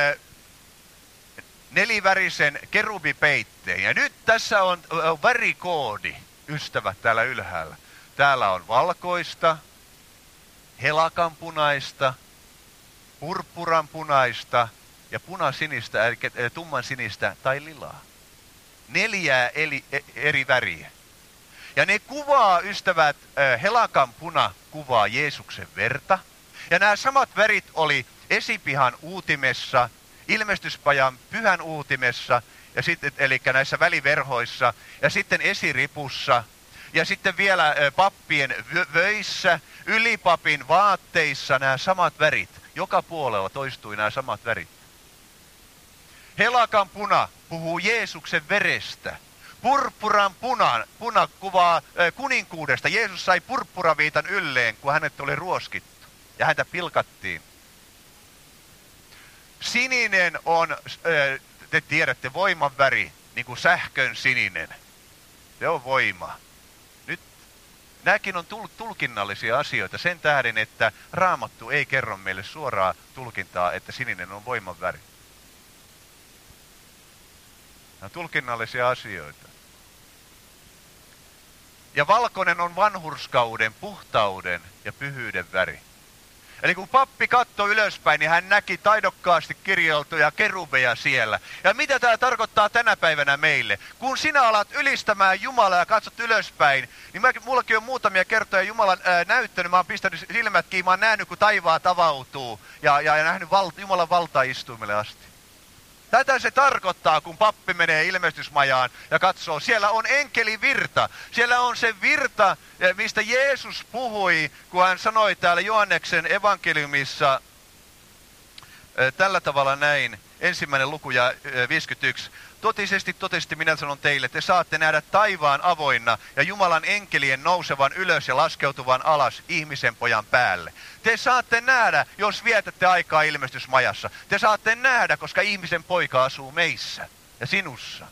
nelivärisen kerubipeitteen. Ja nyt tässä on värikoodi, ystävät, täällä ylhäällä. Täällä on valkoista, helakanpunaista, purppuranpunaista ja punasinistä, eli tummansinistä tai lilaa. 4 eri väriä. Ja ne kuvaa, ystävät, helakanpuna kuvaa Jeesuksen verta. Ja nämä samat värit oli esipihan uutimessa, ilmestyspajan pyhän uutimessa, ja sitten, eli näissä väliverhoissa, ja sitten esiripussa, ja sitten vielä pappien vöissä, ylipapin vaatteissa nämä samat värit. Joka puolella toistui nämä samat värit. Helakan puna puhuu Jeesuksen verestä. Purppuran puna kuvaa kuninkuudesta. Jeesus sai purppuraviitan ylleen, kun hänet oli ruoskittu. Ja häntä pilkattiin. Sininen on, te tiedätte, voiman väri, niin kuin sähkön sininen. Se on voima. Nyt nämäkin on tulkinnallisia asioita sen tähden, että Raamattu ei kerro meille suoraa tulkintaa, että sininen on voiman väri. Nämä on tulkinnallisia asioita. Ja valkoinen on vanhurskauden, puhtauden ja pyhyyden väri. Eli kun pappi katsoi ylöspäin, niin hän näki taidokkaasti kirjoiltuja kerubeja siellä. Ja mitä tämä tarkoittaa tänä päivänä meille? Kun sinä alat ylistämään Jumalaa ja katsot ylöspäin, niin mullakin on muutamia kertoja Jumalan näyttänyt. Mä oon pistänyt silmät kiinni, mä oon nähnyt, kun taivaat avautuu ja nähnyt Jumalan valtaistuimelle asti. Tätä se tarkoittaa, kun pappi menee ilmestysmajaan ja katsoo. Siellä on enkelivirta. Siellä on se virta, mistä Jeesus puhui, kun hän sanoi täällä Johanneksen evankeliumissa tällä tavalla näin. 1. luku ja 51. Totisesti minä sanon teille, te saatte nähdä taivaan avoinna ja Jumalan enkelien nousevan ylös ja laskeutuvan alas ihmisen pojan päälle. Te saatte nähdä, jos vietätte aikaa ilmestysmajassa. Te saatte nähdä, koska ihmisen poika asuu meissä ja sinussa.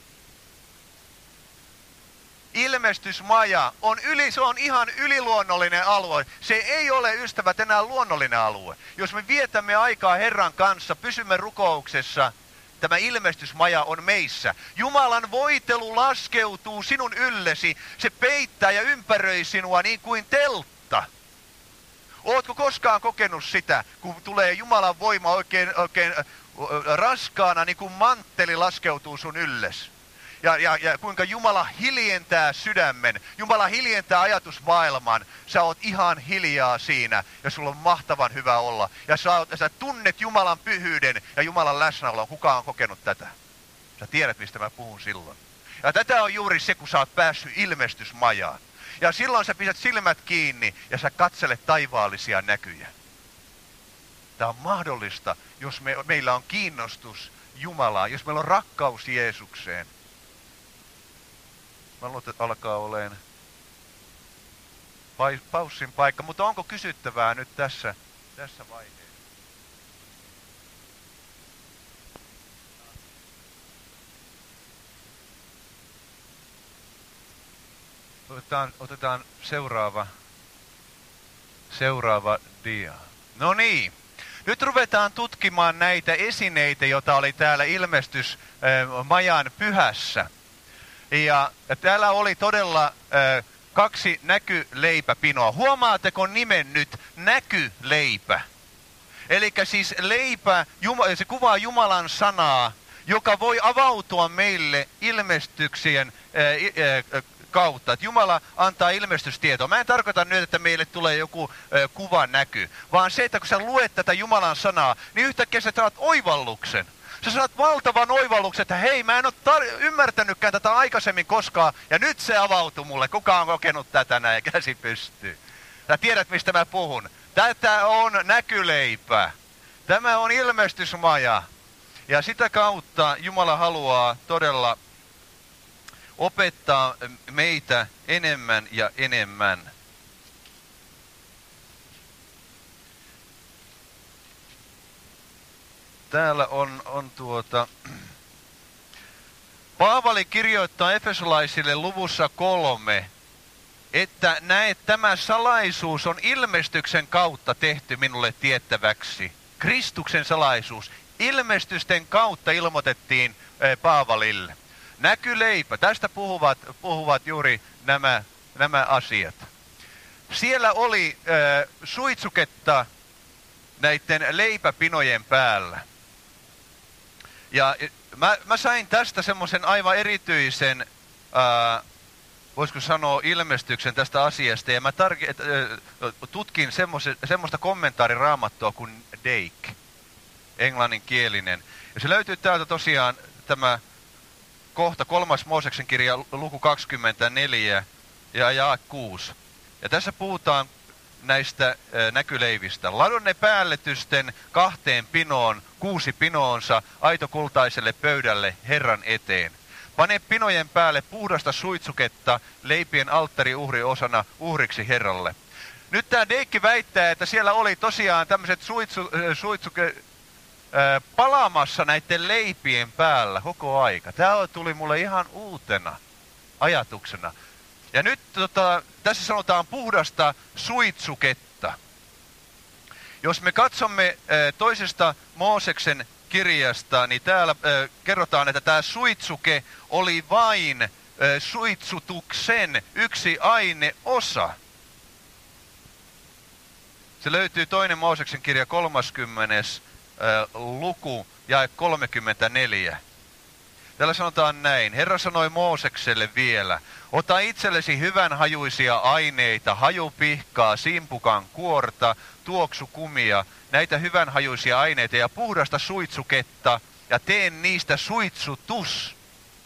Ilmestysmaja se on ihan yliluonnollinen alue. Se ei ole, ystävät, enää luonnollinen alue. Jos me vietämme aikaa Herran kanssa, pysymme rukouksessa, tämä ilmestysmaja on meissä. Jumalan voitelu laskeutuu sinun yllesi. Se peittää ja ympäröi sinua niin kuin teltta. Ootko koskaan kokenut sitä, kun tulee Jumalan voima oikein raskaana, niin kuin mantteli laskeutuu sun ylles? Ja kuinka Jumala hiljentää sydämen, Jumala hiljentää ajatusmaailman. Sä oot ihan hiljaa siinä ja sulla on mahtavan hyvä olla. Ja sä tunnet Jumalan pyhyyden ja Jumalan läsnäolon. Kuka on kokenut tätä? Sä tiedät, mistä mä puhun silloin. Ja tätä on juuri se, kun sä oot päässyt ilmestysmajaan. Ja silloin sä pistät silmät kiinni ja sä katselet taivaallisia näkyjä. Tämä on mahdollista, jos meillä on kiinnostus Jumalaan, jos meillä on rakkaus Jeesukseen. Mä luulen, että alkaa olemaan paussin paikka, mutta onko kysyttävää nyt tässä vaiheessa? Otetaan seuraava dia. No niin. Nyt ruvetaan tutkimaan näitä esineitä, joita oli täällä ilmestysmajan pyhässä. Ja täällä oli todella 2 näkyleipäpinoa. Huomaatteko nimen nyt? Näkyleipä. Eli siis leipä, se kuvaa Jumalan sanaa, joka voi avautua meille ilmestyksien kautta. Että Jumala antaa ilmestystietoa. Mä en tarkoita nyt, että meille tulee joku kuva näky, vaan se, että kun sä luet tätä Jumalan sanaa, niin yhtäkkiä sä saat oivalluksen. Sä saat valtavan oivalluksen, että hei, mä en ole ymmärtänytkään tätä aikaisemmin koskaan, ja nyt se avautui mulle. Kuka on kokenut tätä näin, käsi pystyy. Sä tiedät, mistä mä puhun. Tätä on näkyleipä. Tämä on ilmestysmaja. Ja sitä kautta Jumala haluaa todella opettaa meitä enemmän ja enemmän. Täällä on Paavali kirjoittaa efesolaisille luvussa 3, että näet, tämä salaisuus on ilmestyksen kautta tehty minulle tiettäväksi. Kristuksen salaisuus. Ilmestysten kautta ilmoitettiin Paavalille. Näkyleipä. Tästä puhuvat juuri nämä asiat. Siellä oli suitsuketta näiden leipäpinojen päällä. Ja mä sain tästä semmoisen aivan erityisen, voisiko sanoa, ilmestyksen tästä asiasta. Ja mä tutkin semmoista kommentaariraamattua kuin Dake, englanninkielinen. Ja se löytyy täältä tosiaan tämä kohta 3. Mooseksen kirja luku 24 ja 6. Ja tässä puhutaan näistä näkyleivistä. Ladon ne päälletysten 2 pinoon, 6 pinoonsa aitokultaiselle pöydälle Herran eteen. Pane pinojen päälle puhdasta suitsuketta leipien alttariuhri osana uhriksi Herralle. Nyt tämä Deikki väittää, että siellä oli tosiaan tämmöiset suitsuke palaamassa näiden leipien päällä koko aika. Tämä tuli mulle ihan uutena ajatuksena. Ja nyt tässä sanotaan puhdasta suitsuketta. Jos me katsomme toisesta Mooseksen kirjasta, niin täällä kerrotaan, että tämä suitsuke oli vain suitsutuksen yksi aineosa. Se löytyy 2. Mooseksen kirja 30. luku jae 34. Täällä sanotaan näin. Herra sanoi Moosekselle vielä, ota itsellesi hyvän hajuisia aineita, hajupihkaa, simpukan kuorta, tuoksukumia, näitä hyvän hajuisia aineita ja puhdasta suitsuketta ja teen niistä suitsutus.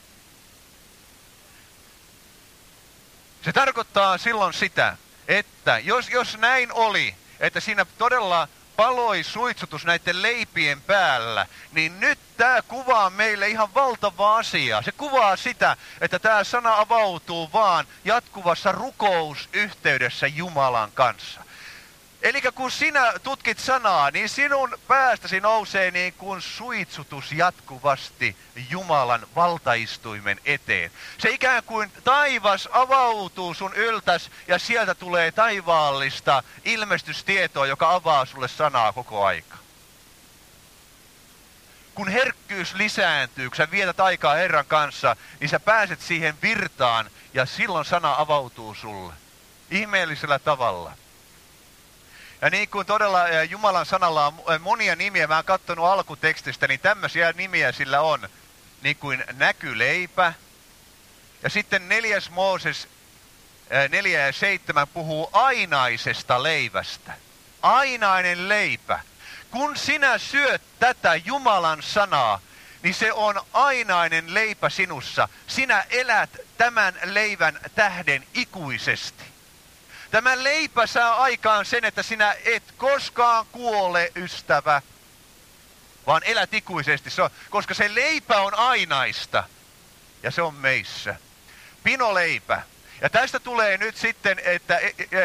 Se tarkoittaa silloin sitä, että jos näin oli, että siinä todella paloi suitsutus näiden leipien päällä, niin nyt tämä kuvaa meille ihan valtavaa asiaa. Se kuvaa sitä, että tämä sana avautuu vaan jatkuvassa rukousyhteydessä Jumalan kanssa. Eli kun sinä tutkit sanaa, niin sinun päästäsi nousee niin kuin suitsutus jatkuvasti Jumalan valtaistuimen eteen. Se ikään kuin taivas avautuu sun yltäs ja sieltä tulee taivaallista ilmestystietoa, joka avaa sulle sanaa koko aika. kun herkkyys lisääntyy, kun sä vietät aikaa Herran kanssa, niin sä pääset siihen virtaan ja silloin sana avautuu sulle. Ihmeellisellä tavalla. Ja niin kuin todella Jumalan sanalla on monia nimiä, mä oon katsonut alkutekstistä, niin tämmöisiä nimiä sillä on. Niin kuin näkyleipä. Ja sitten 4. Mooses 4 ja 7 puhuu ainaisesta leivästä. Ainainen leipä. Kun sinä syöt tätä Jumalan sanaa, niin se on ainainen leipä sinussa. Sinä elät tämän leivän tähden ikuisesti. Tämä leipä saa aikaan sen, että sinä et koskaan kuole, ystävä, vaan elät ikuisesti, koska se leipä on ainaista ja se on meissä. Pinoleipä. Ja tästä tulee nyt sitten, että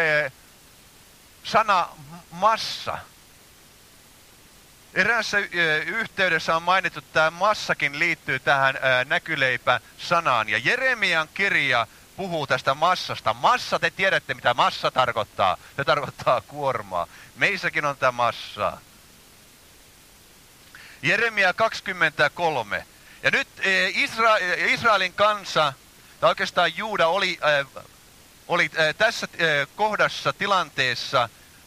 sana massa. Eräässä yhteydessä on mainittu, että tämä massakin liittyy tähän näkyleipä-sanaan. Ja Jeremian kirja puhuu tästä massasta. Massa, te tiedätte mitä massa tarkoittaa. Se tarkoittaa kuormaa. Meissäkin on tämä massaa. Jeremia 23. Ja nyt Israelin kansa, tai oikeastaan Juuda oli tässä kohdassa tilanteessa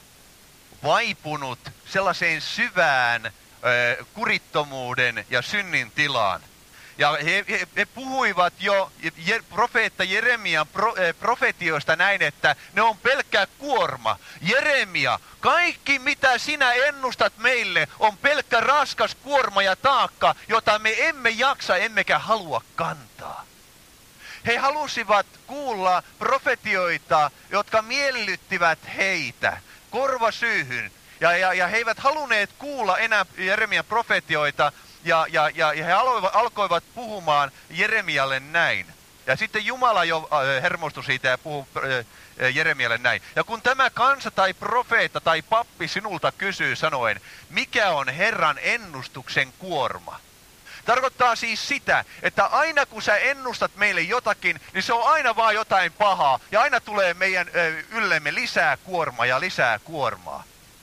vaipunut sellaiseen syvään kurittomuuden ja synnin tilaan. Ja he puhuivat jo profeetta Jeremian profetioista näin, että ne on pelkkä kuorma. Jeremia, kaikki mitä sinä ennustat meille on pelkkä raskas kuorma ja taakka, jota me emme jaksa emmekä halua kantaa. He halusivat kuulla profetioita, jotka miellyttivät heitä korvasyyhyn. Ja he eivät halunneet kuulla enää Jeremian profetioita, ja he alkoivat puhumaan Jeremialle näin. Ja sitten Jumala jo hermostui siitä ja puhui Jeremialle näin. Ja kun tämä kansa tai profeetta tai pappi sinulta kysyy sanoen, mikä on Herran ennustuksen kuorma? Tarkoittaa siis sitä, että aina kun sä ennustat meille jotakin, niin se on aina vaan jotain pahaa. Ja aina tulee meidän yllemme lisää kuormaa ja lisää kuormaa.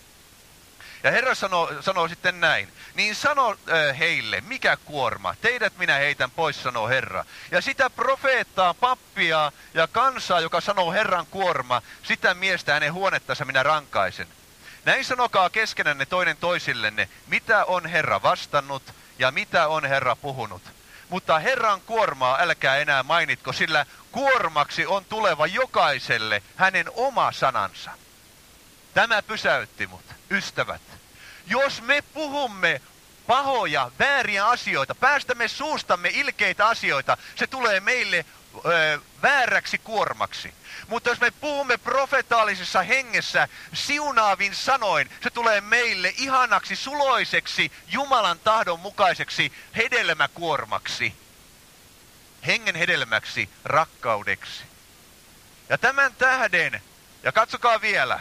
Ja Herra sanoo sitten näin, niin sano heille, mikä kuorma? Teidät minä heitän pois, sanoo Herra. Ja sitä profeettaa, pappia ja kansaa, joka sanoo Herran kuorma, sitä miestä hänen huonettansa minä rankaisen. Näin sanokaa keskenänne toinen toisillenne, mitä on Herra vastannut ja mitä on Herra puhunut. Mutta Herran kuormaa älkää enää mainitko, sillä kuormaksi on tuleva jokaiselle hänen oma sanansa. Tämä pysäytti mut, ystävät. Jos me puhumme pahoja, vääriä asioita, päästämme suustamme ilkeitä asioita, se tulee meille vääräksi kuormaksi. Mutta jos me puhumme profetaalisessa hengessä siunaavin sanoin, se tulee meille ihanaksi, suloiseksi, Jumalan tahdon mukaiseksi hedelmäkuormaksi. Hengen hedelmäksi, rakkaudeksi. Ja tämän tähden, ja katsokaa vielä,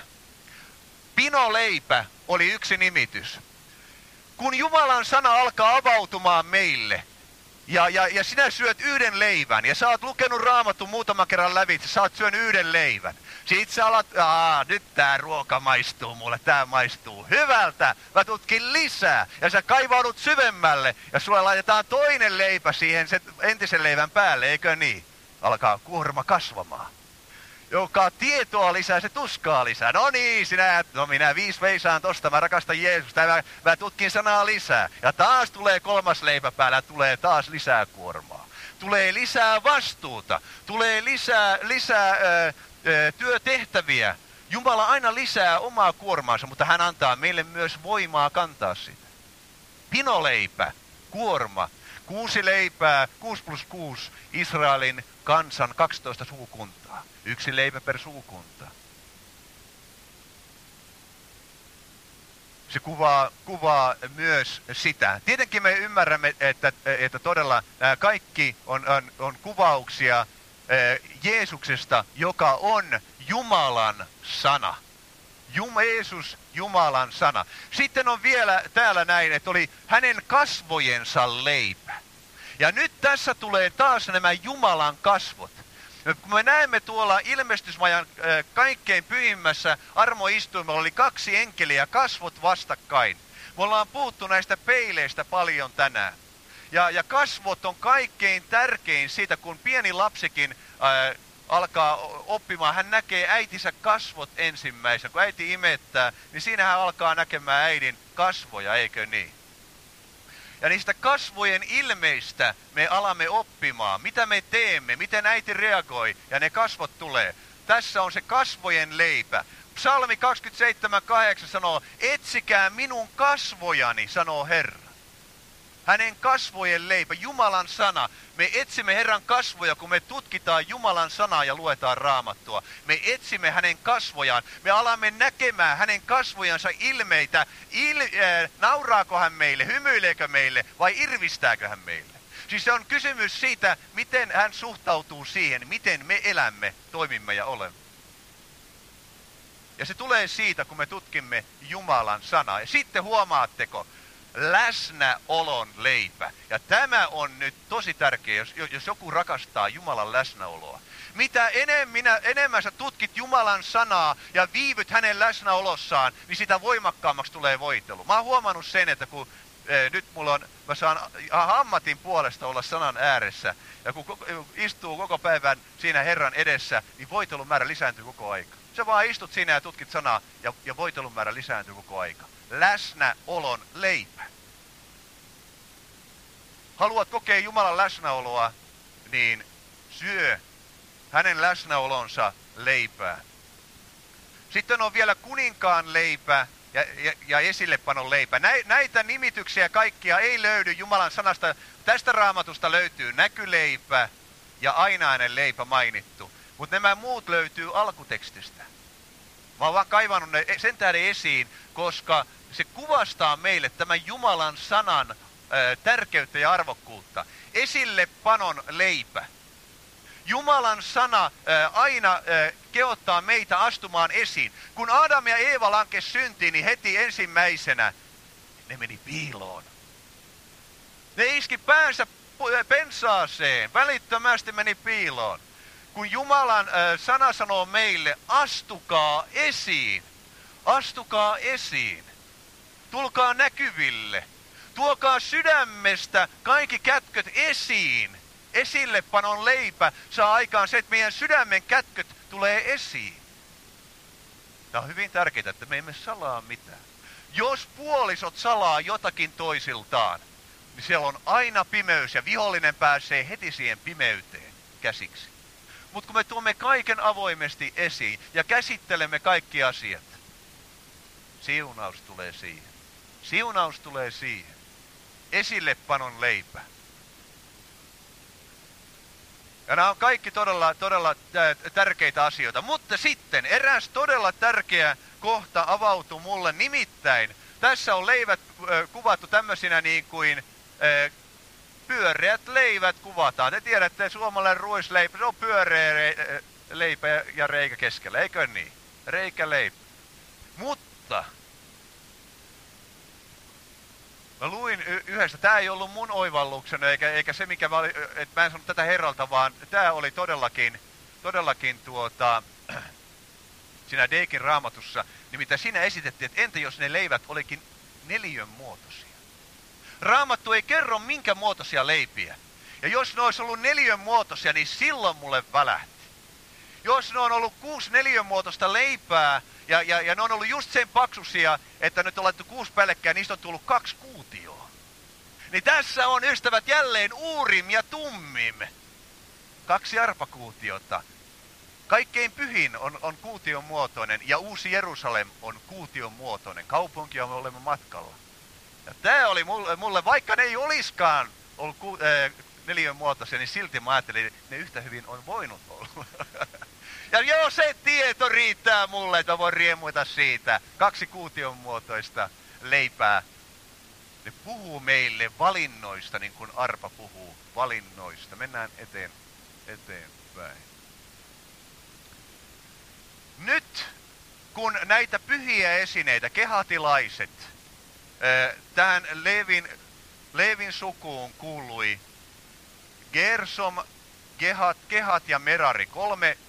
pinoleipä oli yksi nimitys. Kun Jumalan sana alkaa avautumaan meille, ja sinä syöt yhden leivän, ja sä oot lukenut Raamatun muutaman kerran lävitse, sä oot syönyt yhden leivän. Sitten sä alat, nyt tää ruoka maistuu mulle, tää maistuu hyvältä, mä tutkin lisää. Ja sä kaivaudut syvemmälle, ja sulle laitetaan toinen leipä siihen sen entisen leivän päälle, eikö niin? Alkaa kuorma kasvamaan. Joka tietoa lisää, se tuskaa lisää. No niin, minä 5 veisaan tosta, mä rakastan Jeesusta, mä tutkin sanaa lisää. Ja taas tulee 3. leipä päällä, tulee taas lisää kuormaa. Tulee lisää vastuuta, tulee lisää työtehtäviä. Jumala aina lisää omaa kuormaansa, mutta hän antaa meille myös voimaa kantaa sitä. Pinoleipä, kuorma, 6 leipää, 6+6, Israelin kansan 12 sukukuntaa. 1 leipä per sukukunta. Se kuvaa myös sitä. Tietenkin me ymmärrämme, että todella nämä kaikki on kuvauksia Jeesuksesta, joka on Jumalan sana. Jeesus, Jumalan sana. Sitten on vielä täällä näin, että oli hänen kasvojensa leipä. Ja nyt tässä tulee taas nämä Jumalan kasvot. Kun me näemme tuolla ilmestysmajan kaikkein pyhimmässä armoistuimella oli 2 enkeliä, kasvot vastakkain. Me ollaan puhuttu näistä peileistä paljon tänään. Ja kasvot on kaikkein tärkein siitä, kun pieni lapsikin alkaa oppimaan. Hän näkee äitinsä kasvot ensimmäisenä. Kun äiti imettää, niin siinä hän alkaa näkemään äidin kasvoja, eikö niin? Ja niistä kasvojen ilmeistä me alamme oppimaan, mitä me teemme, miten äiti reagoi ja ne kasvot tulee. Tässä on se kasvojen leipä. Psalmi 27:8 sanoo, etsikää minun kasvojani, sanoo Herra. Hänen kasvojen leipä, Jumalan sana. Me etsimme Herran kasvoja, kun me tutkitaan Jumalan sanaa ja luetaan Raamattua. Me etsimme hänen kasvojaan. Me alamme näkemään hänen kasvojansa ilmeitä. Nauraako hän meille, hymyileekö meille vai irvistääkö hän meille? Siis se on kysymys siitä, miten hän suhtautuu siihen, miten me elämme, toimimme ja olemme. Ja se tulee siitä, kun me tutkimme Jumalan sanaa. Ja sitten huomaatteko, läsnäolon leipä. Ja tämä on nyt tosi tärkeä, jos joku rakastaa Jumalan läsnäoloa. Mitä enemmän sä tutkit Jumalan sanaa ja viivyt hänen läsnäolossaan, niin sitä voimakkaammaksi tulee voitelu. Mä oon huomannut sen, että kun nyt mä saan ammatin puolesta olla sanan ääressä, ja kun istuu koko päivän siinä Herran edessä, niin voitelun määrä lisääntyy koko aika. Sä vaan istut siinä ja tutkit sanaa, ja voitelun määrä lisääntyy koko aika. Läsnäolon leipä. Haluat kokea Jumalan läsnäoloa, niin syö hänen läsnäolonsa leipää. Sitten on vielä kuninkaan leipä ja esillepanon leipä. Näitä nimityksiä kaikkia ei löydy Jumalan sanasta. Tästä Raamatusta löytyy näkyleipä ja ainainen leipä mainittu. Mutta nämä muut löytyy alkutekstistä. Mä oon vaan kaivannut ne sen tähden esiin, koska se kuvastaa meille tämän Jumalan sanan tärkeyttä ja arvokkuutta. Esillepanon leipä. Jumalan sana aina kehottaa meitä astumaan esiin. Kun Adam ja Eeva lankesi syntiin, niin heti ensimmäisenä ne meni piiloon. Ne iski päänsä pensaaseen, välittömästi meni piiloon. Kun Jumalan sana sanoo meille, astukaa esiin, astukaa esiin, tulkaa näkyville, tuokaa sydämestä kaikki kätköt esiin. Esillepanon leipä saa aikaan se, että meidän sydämen kätköt tulee esiin. Tämä on hyvin tärkeää, että me emme salaa mitään. Jos puolisot salaa jotakin toisiltaan, niin siellä on aina pimeys ja vihollinen pääsee heti siihen pimeyteen käsiksi. Mutta kun me tuomme kaiken avoimesti esiin ja käsittelemme kaikki asiat, siunaus tulee siihen. Siunaus tulee siihen. Esillepanon leipä. Ja nämä on kaikki todella tärkeitä asioita. Mutta sitten eräs todella tärkeä kohta avautui mulle. Nimittäin tässä on leivät kuvattu tämmöisinä niin kuin pyöreät leivät kuvataan. Te tiedätte, suomalainen ruisleipä, se on pyöreä leipä ja reikä keskellä, eikö niin? Reikäleipä. Mutta mä luin yhdestä, tämä ei ollut mun oivalluksena, eikä se mikä että mä en sanonut tätä Herralta, vaan tämä oli todellakin siinä Deikin Raamatussa, nimittäin siinä esitettiin, että entä jos ne leivät olikin neliön muotoisia. Raamattu ei kerro minkä muotoisia leipiä. Ja jos ne olisi ollut neliön muotoisia, niin silloin mulle välähti. Jos ne on ollut 6 neliön muotoista leipää, ja ne on ollut just sen paksuisia, että nyt on laittu 6 päällekkäin, niistä on tullut 2 kuutioa. Niin tässä on, ystävät, jälleen Uurim ja Tummim. 2 arpakuutiota. Kaikkein pyhin on kuution muotoinen, ja Uusi Jerusalem on kuution muotoinen. Kaupunki on olemme matkalla. Ja tämä oli mulle, vaikka ne ei olisikaan ollut neliön muotoisia, niin silti mä ajattelin, että ne yhtä hyvin on voinut olla. Ja joo, se tieto riittää mulle, että mä voin riemuita siitä. 2 kuution muotoista leipää. Ne puhuu meille valinnoista, niin kuin arpa puhuu valinnoista. Mennään eteenpäin. Nyt, kun näitä pyhiä esineitä, kehatilaiset, tähän Leevin sukuun kuului Gersom, Kehat ja Merari, 3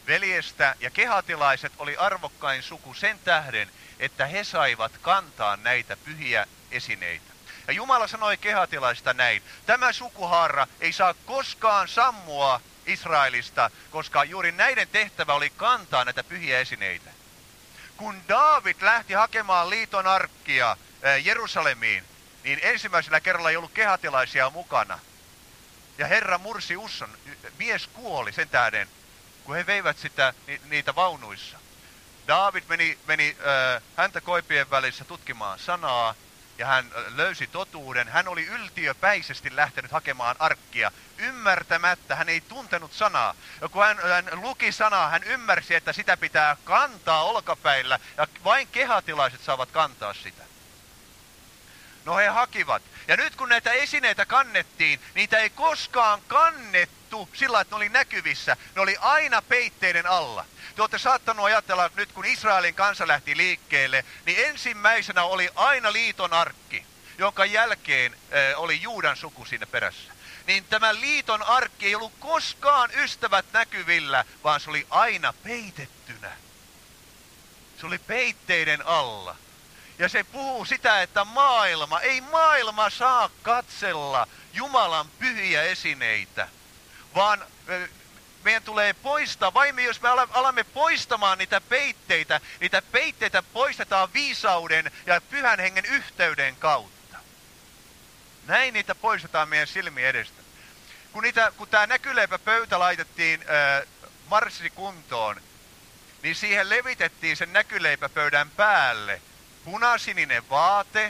veljestä, ja kehatilaiset oli arvokkain suku sen tähden, että he saivat kantaa näitä pyhiä esineitä. Ja Jumala sanoi kehatilaisista näin: tämä sukuhaara ei saa koskaan sammua Israelista, koska juuri näiden tehtävä oli kantaa näitä pyhiä esineitä. Kun Daavid lähti hakemaan liiton arkkia Jerusalemiin, niin ensimmäisellä kerralla ei ollut kehatilaisia mukana. Ja Herra mursi usson, mies kuoli sen tähden, kun he veivät niitä vaunuissa. Daavid meni häntä koipien välissä tutkimaan sanaa, ja hän löysi totuuden. Hän oli yltiöpäisesti lähtenyt hakemaan arkkia, ymmärtämättä. Hän ei tuntenut sanaa. Ja kun hän luki sanaa, hän ymmärsi, että sitä pitää kantaa olkapäillä, ja vain kehatilaiset saavat kantaa sitä. No he hakivat. Ja nyt kun näitä esineitä kannettiin, niitä ei koskaan kannettu sillä, että ne oli näkyvissä. Ne oli aina peitteiden alla. Te olette saattanut ajatella, että nyt kun Israelin kansa lähti liikkeelle, niin ensimmäisenä oli aina liiton arkki, jonka jälkeen oli Juudan suku siinä perässä. Niin tämä liiton arkki ei ollut koskaan ystävät näkyvillä, vaan se oli aina peitettynä. Se oli peitteiden alla. Ja se puhuu sitä, että ei maailma saa katsella Jumalan pyhiä esineitä, vaan meidän tulee poistaa, jos me alamme poistamaan niitä peitteitä poistetaan viisauden ja pyhän hengen yhteyden kautta. Näin niitä poistetaan meidän silmien edestä. Kun tämä näkyleipäpöytä laitettiin marssikuntoon, niin siihen levitettiin sen näkyleipäpöydän päälle punasininen vaate.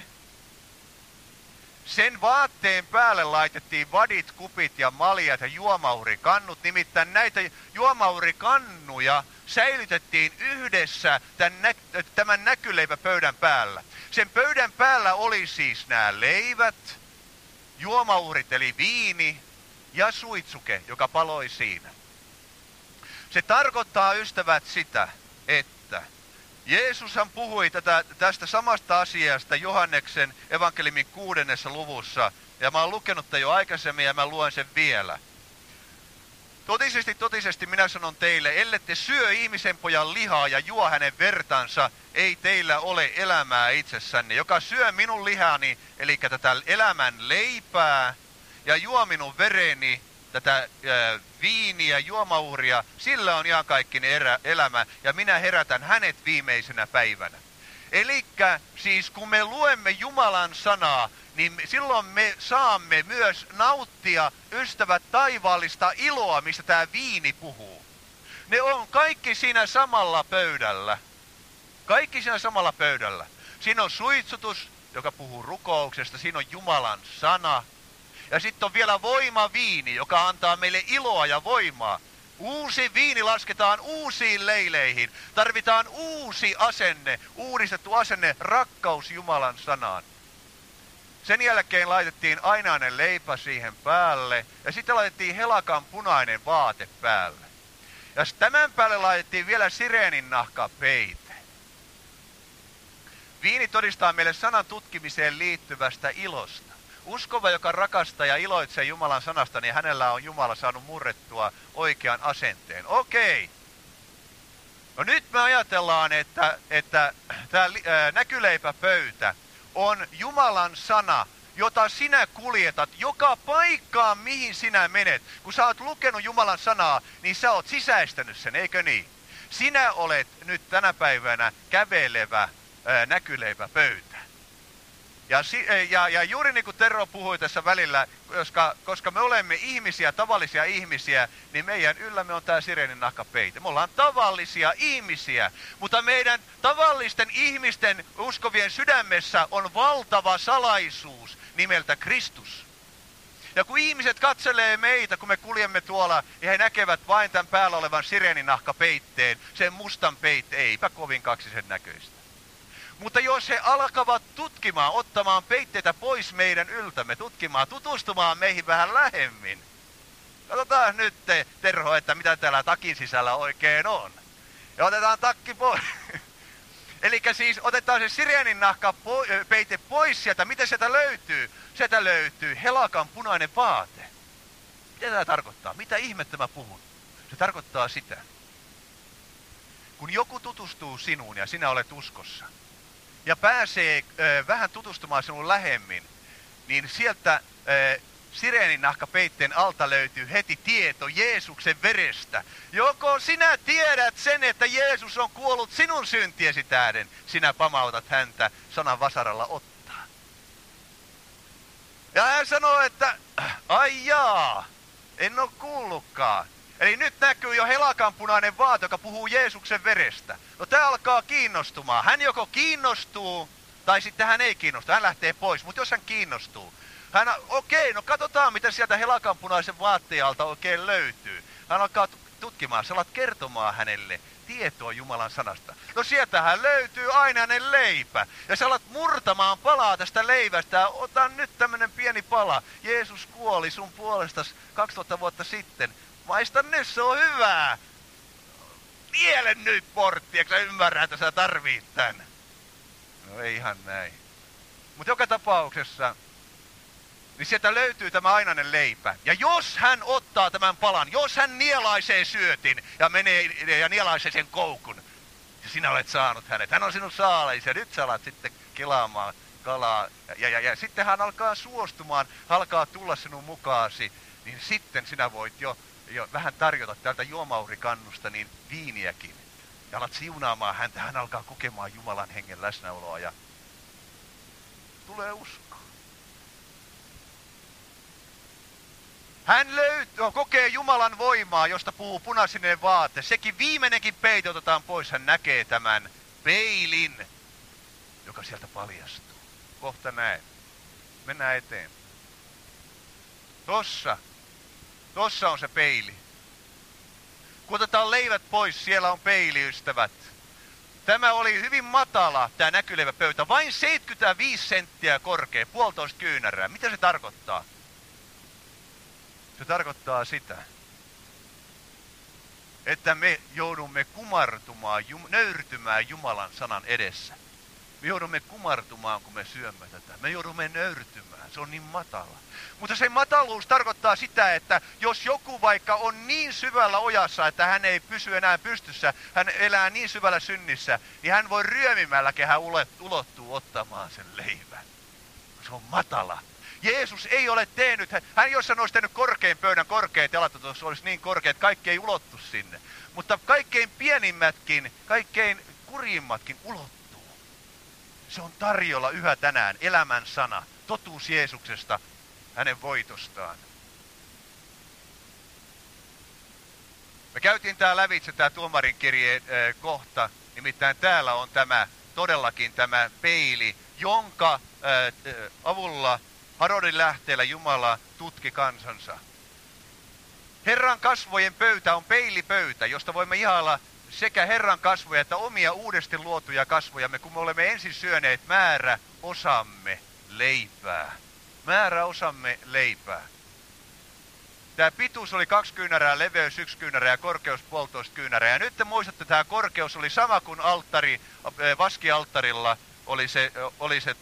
Sen vaatteen päälle laitettiin vadit, kupit ja maljat ja juomaurikannut. Nimittäin näitä juomaurikannuja säilytettiin yhdessä tämän näkyleipäpöydän päällä. Sen pöydän päällä oli siis nämä leivät, juomaurit eli viini ja suitsuke, joka paloi siinä. Se tarkoittaa, ystävät, sitä, että Jeesushan puhui tästä samasta asiasta Johanneksen evankeliumin 6. luvussa, ja mä oon lukenut tämän jo aikaisemmin ja mä luen sen vielä. Totisesti minä sanon teille, ellette syö ihmisen pojan lihaa ja juo hänen vertansa, ei teillä ole elämää itsessänne. Joka syö minun lihani, eli tätä elämän leipää, ja juo minun vereni, tätä viiniä, juomauria, sillä on iankaikkinen elämä, ja minä herätän hänet viimeisenä päivänä. Elikkä siis kun me luemme Jumalan sanaa, niin silloin me saamme myös nauttia, ystävät, taivaallista iloa, mistä tämä viini puhuu. Ne on kaikki siinä samalla pöydällä. Kaikki siinä samalla pöydällä. Siinä on suitsutus, joka puhuu rukouksesta, siinä on Jumalan sana. Ja sitten on vielä voimaviini, joka antaa meille iloa ja voimaa. Uusi viini lasketaan uusiin leileihin. Tarvitaan uusi asenne, uudistettu asenne, rakkaus Jumalan sanaan. Sen jälkeen laitettiin ainainen leipä siihen päälle ja sitten laitettiin helakan punainen vaate päälle. Ja tämän päälle laitettiin vielä sireeninahka peite. Viini todistaa meille sanan tutkimiseen liittyvästä ilosta. Uskova, joka rakastaa ja iloitsee Jumalan sanasta, niin hänellä on Jumala saanut murrettua oikean asenteen. Okei. No nyt me ajatellaan, että tämä näkyleipäpöytä on Jumalan sana, jota sinä kuljetat joka paikkaan, mihin sinä menet. Kun sä oot lukenut Jumalan sanaa, niin sä oot sisäistänyt sen, eikö niin? Sinä olet nyt tänä päivänä kävelevä näkyleipäpöytä. Ja juuri niin kuin Tero puhui tässä välillä, koska me olemme ihmisiä, tavallisia ihmisiä, niin meidän yllämme on tämä sireeninahkapeite. Me ollaan tavallisia ihmisiä, mutta meidän tavallisten ihmisten uskovien sydämessä on valtava salaisuus nimeltä Kristus. Ja kun ihmiset katselee meitä, kun me kuljemme tuolla, niin he näkevät vain tämän päällä olevan sireeninahkapeitteen, sen mustan peitteen, eipä kovin kaksisen näköistä. Mutta jos he alkavat tutkimaan, ottamaan peitteitä pois meidän yltämme, tutustumaan meihin vähän lähemmin. Katsotaan nyt, Terho, että mitä täällä takin sisällä oikein on. Ja otetaan takki pois. Eli siis otetaan se sireeninahkapeite pois sieltä. Miten sieltä löytyy? Sieltä löytyy helakan punainen vaate. Mitä tämä tarkoittaa? Mitä ihmettä mä puhun? Se tarkoittaa sitä, kun joku tutustuu sinuun ja sinä olet uskossa ja pääsee vähän tutustumaan sinun lähemmin, niin sieltä sireeninahkapeitteen alta löytyy heti tieto Jeesuksen verestä. Joko sinä tiedät sen, että Jeesus on kuollut sinun syntiesi tähden, sinä pamautat häntä sanan vasaralla ottaa. Ja hän sanoo, että ai jaa, en ole kuullutkaan. Eli nyt näkyy jo helakanpunainen vaate, joka puhuu Jeesuksen verestä. No tää alkaa kiinnostumaan. Hän joko kiinnostuu, tai sitten hän ei kiinnostu. Hän lähtee pois, mutta jos hän kiinnostuu. Okei, no katsotaan, mitä sieltä helakanpunaisen vaatteen alta oikein löytyy. Hän alkaa tutkimaan, sä alat kertomaan hänelle tietoa Jumalan sanasta. No sieltähän löytyy ainainen leipä. Ja sä alat murtamaan palaa tästä leivästä. Ota nyt tämmönen pieni pala. Jeesus kuoli sun puolestasi 2000 vuotta sitten. Maista nyt, se on hyvää. Niele nyt portti, eikö sä ymmärrä, että sä tarvit tän? No ei ihan näin. Mutta joka tapauksessa, niin sieltä löytyy tämä ainainen leipä. Ja jos hän ottaa tämän palan, jos hän nielaisee syötin ja menee ja nielaisee sen koukun, ja sinä olet saanut hänet, hän on sinun saaleisi ja nyt sä alat sitten kelaamaan kalaa. Ja sitten hän alkaa suostumaan, alkaa tulla sinun mukaasi, niin sitten sinä voit jo vähän tarjota tältä juomaurikannusta niin viiniäkin. Ja alat siunaamaan häntä, hän alkaa kokemaan Jumalan hengen läsnäoloa ja tulee usko. Hän kokee Jumalan voimaa, josta puhuu punaisinen vaate. Sekin viimeinenkin peite otetaan pois. Hän näkee tämän peilin, joka sieltä paljastuu. Kohta näet. Mennään eteen. Tossa on se peili. Kun otetaan leivät pois, siellä on peili, ystävät. Tämä oli hyvin matala, tämä näkyleiväpöytä. Vain 75 senttiä korkea, 1,5 kyynärää. Mitä se tarkoittaa? Se tarkoittaa sitä, että me joudumme kumartumaan, nöyrtymään Jumalan sanan edessä. Me joudumme kumartumaan, kun me syömme tätä. Me joudumme nöyrtymään. Se on niin matala. Mutta se mataluus tarkoittaa sitä, että jos joku vaikka on niin syvällä ojassa, että hän ei pysy enää pystyssä, hän elää niin syvällä synnissä, niin hän voi ryömimälläkin hän ulottuu ottamaan sen leivän. Se on matala. Jeesus ei ole tehnyt, hän jossain olisi tehnyt korkein pöydän, korkeat jalat, että olisi niin korkeat, kaikki ei ulottu sinne. Mutta kaikkein pienimmätkin, kaikkein kurjimmatkin ulottuu. Se on tarjolla yhä tänään, elämän sana, totuus Jeesuksesta, hänen voitostaan. Me käytiin tää lävitse, tää tuomarin kirjeen kohta, nimittäin täällä on todellakin tämä peili, jonka avulla Harodin lähteellä Jumala tutki kansansa. Herran kasvojen pöytä on peilipöytä, josta voimme ihailla sekä Herran kasvoja että omia uudesti luotuja kasvojamme, kun me olemme ensin syöneet määrä osamme leipää. Määrä osamme leipää. Tämä pituus oli 2 kyynärää, leveys 1 kyynärää ja korkeus 1,5 kyynärää. Ja nyt te muistatte, että tämä korkeus oli sama kuin vaskialttarilla oli se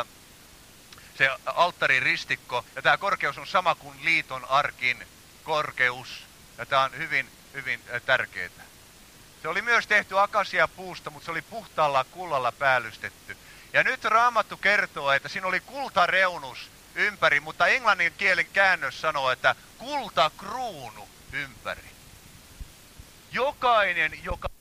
alttarin ristikko. Ja tämä korkeus on sama kuin liiton arkin korkeus. Ja tämä on hyvin, hyvin tärkeää. Se oli myös tehty akasiapuusta, mutta se oli puhtaalla kullalla päällystetty. Ja nyt Raamattu kertoo, että siinä oli kultareunus ympäri, mutta englannin kielen käännös sanoo, että kultakruunu ympäri. Jokainen, joka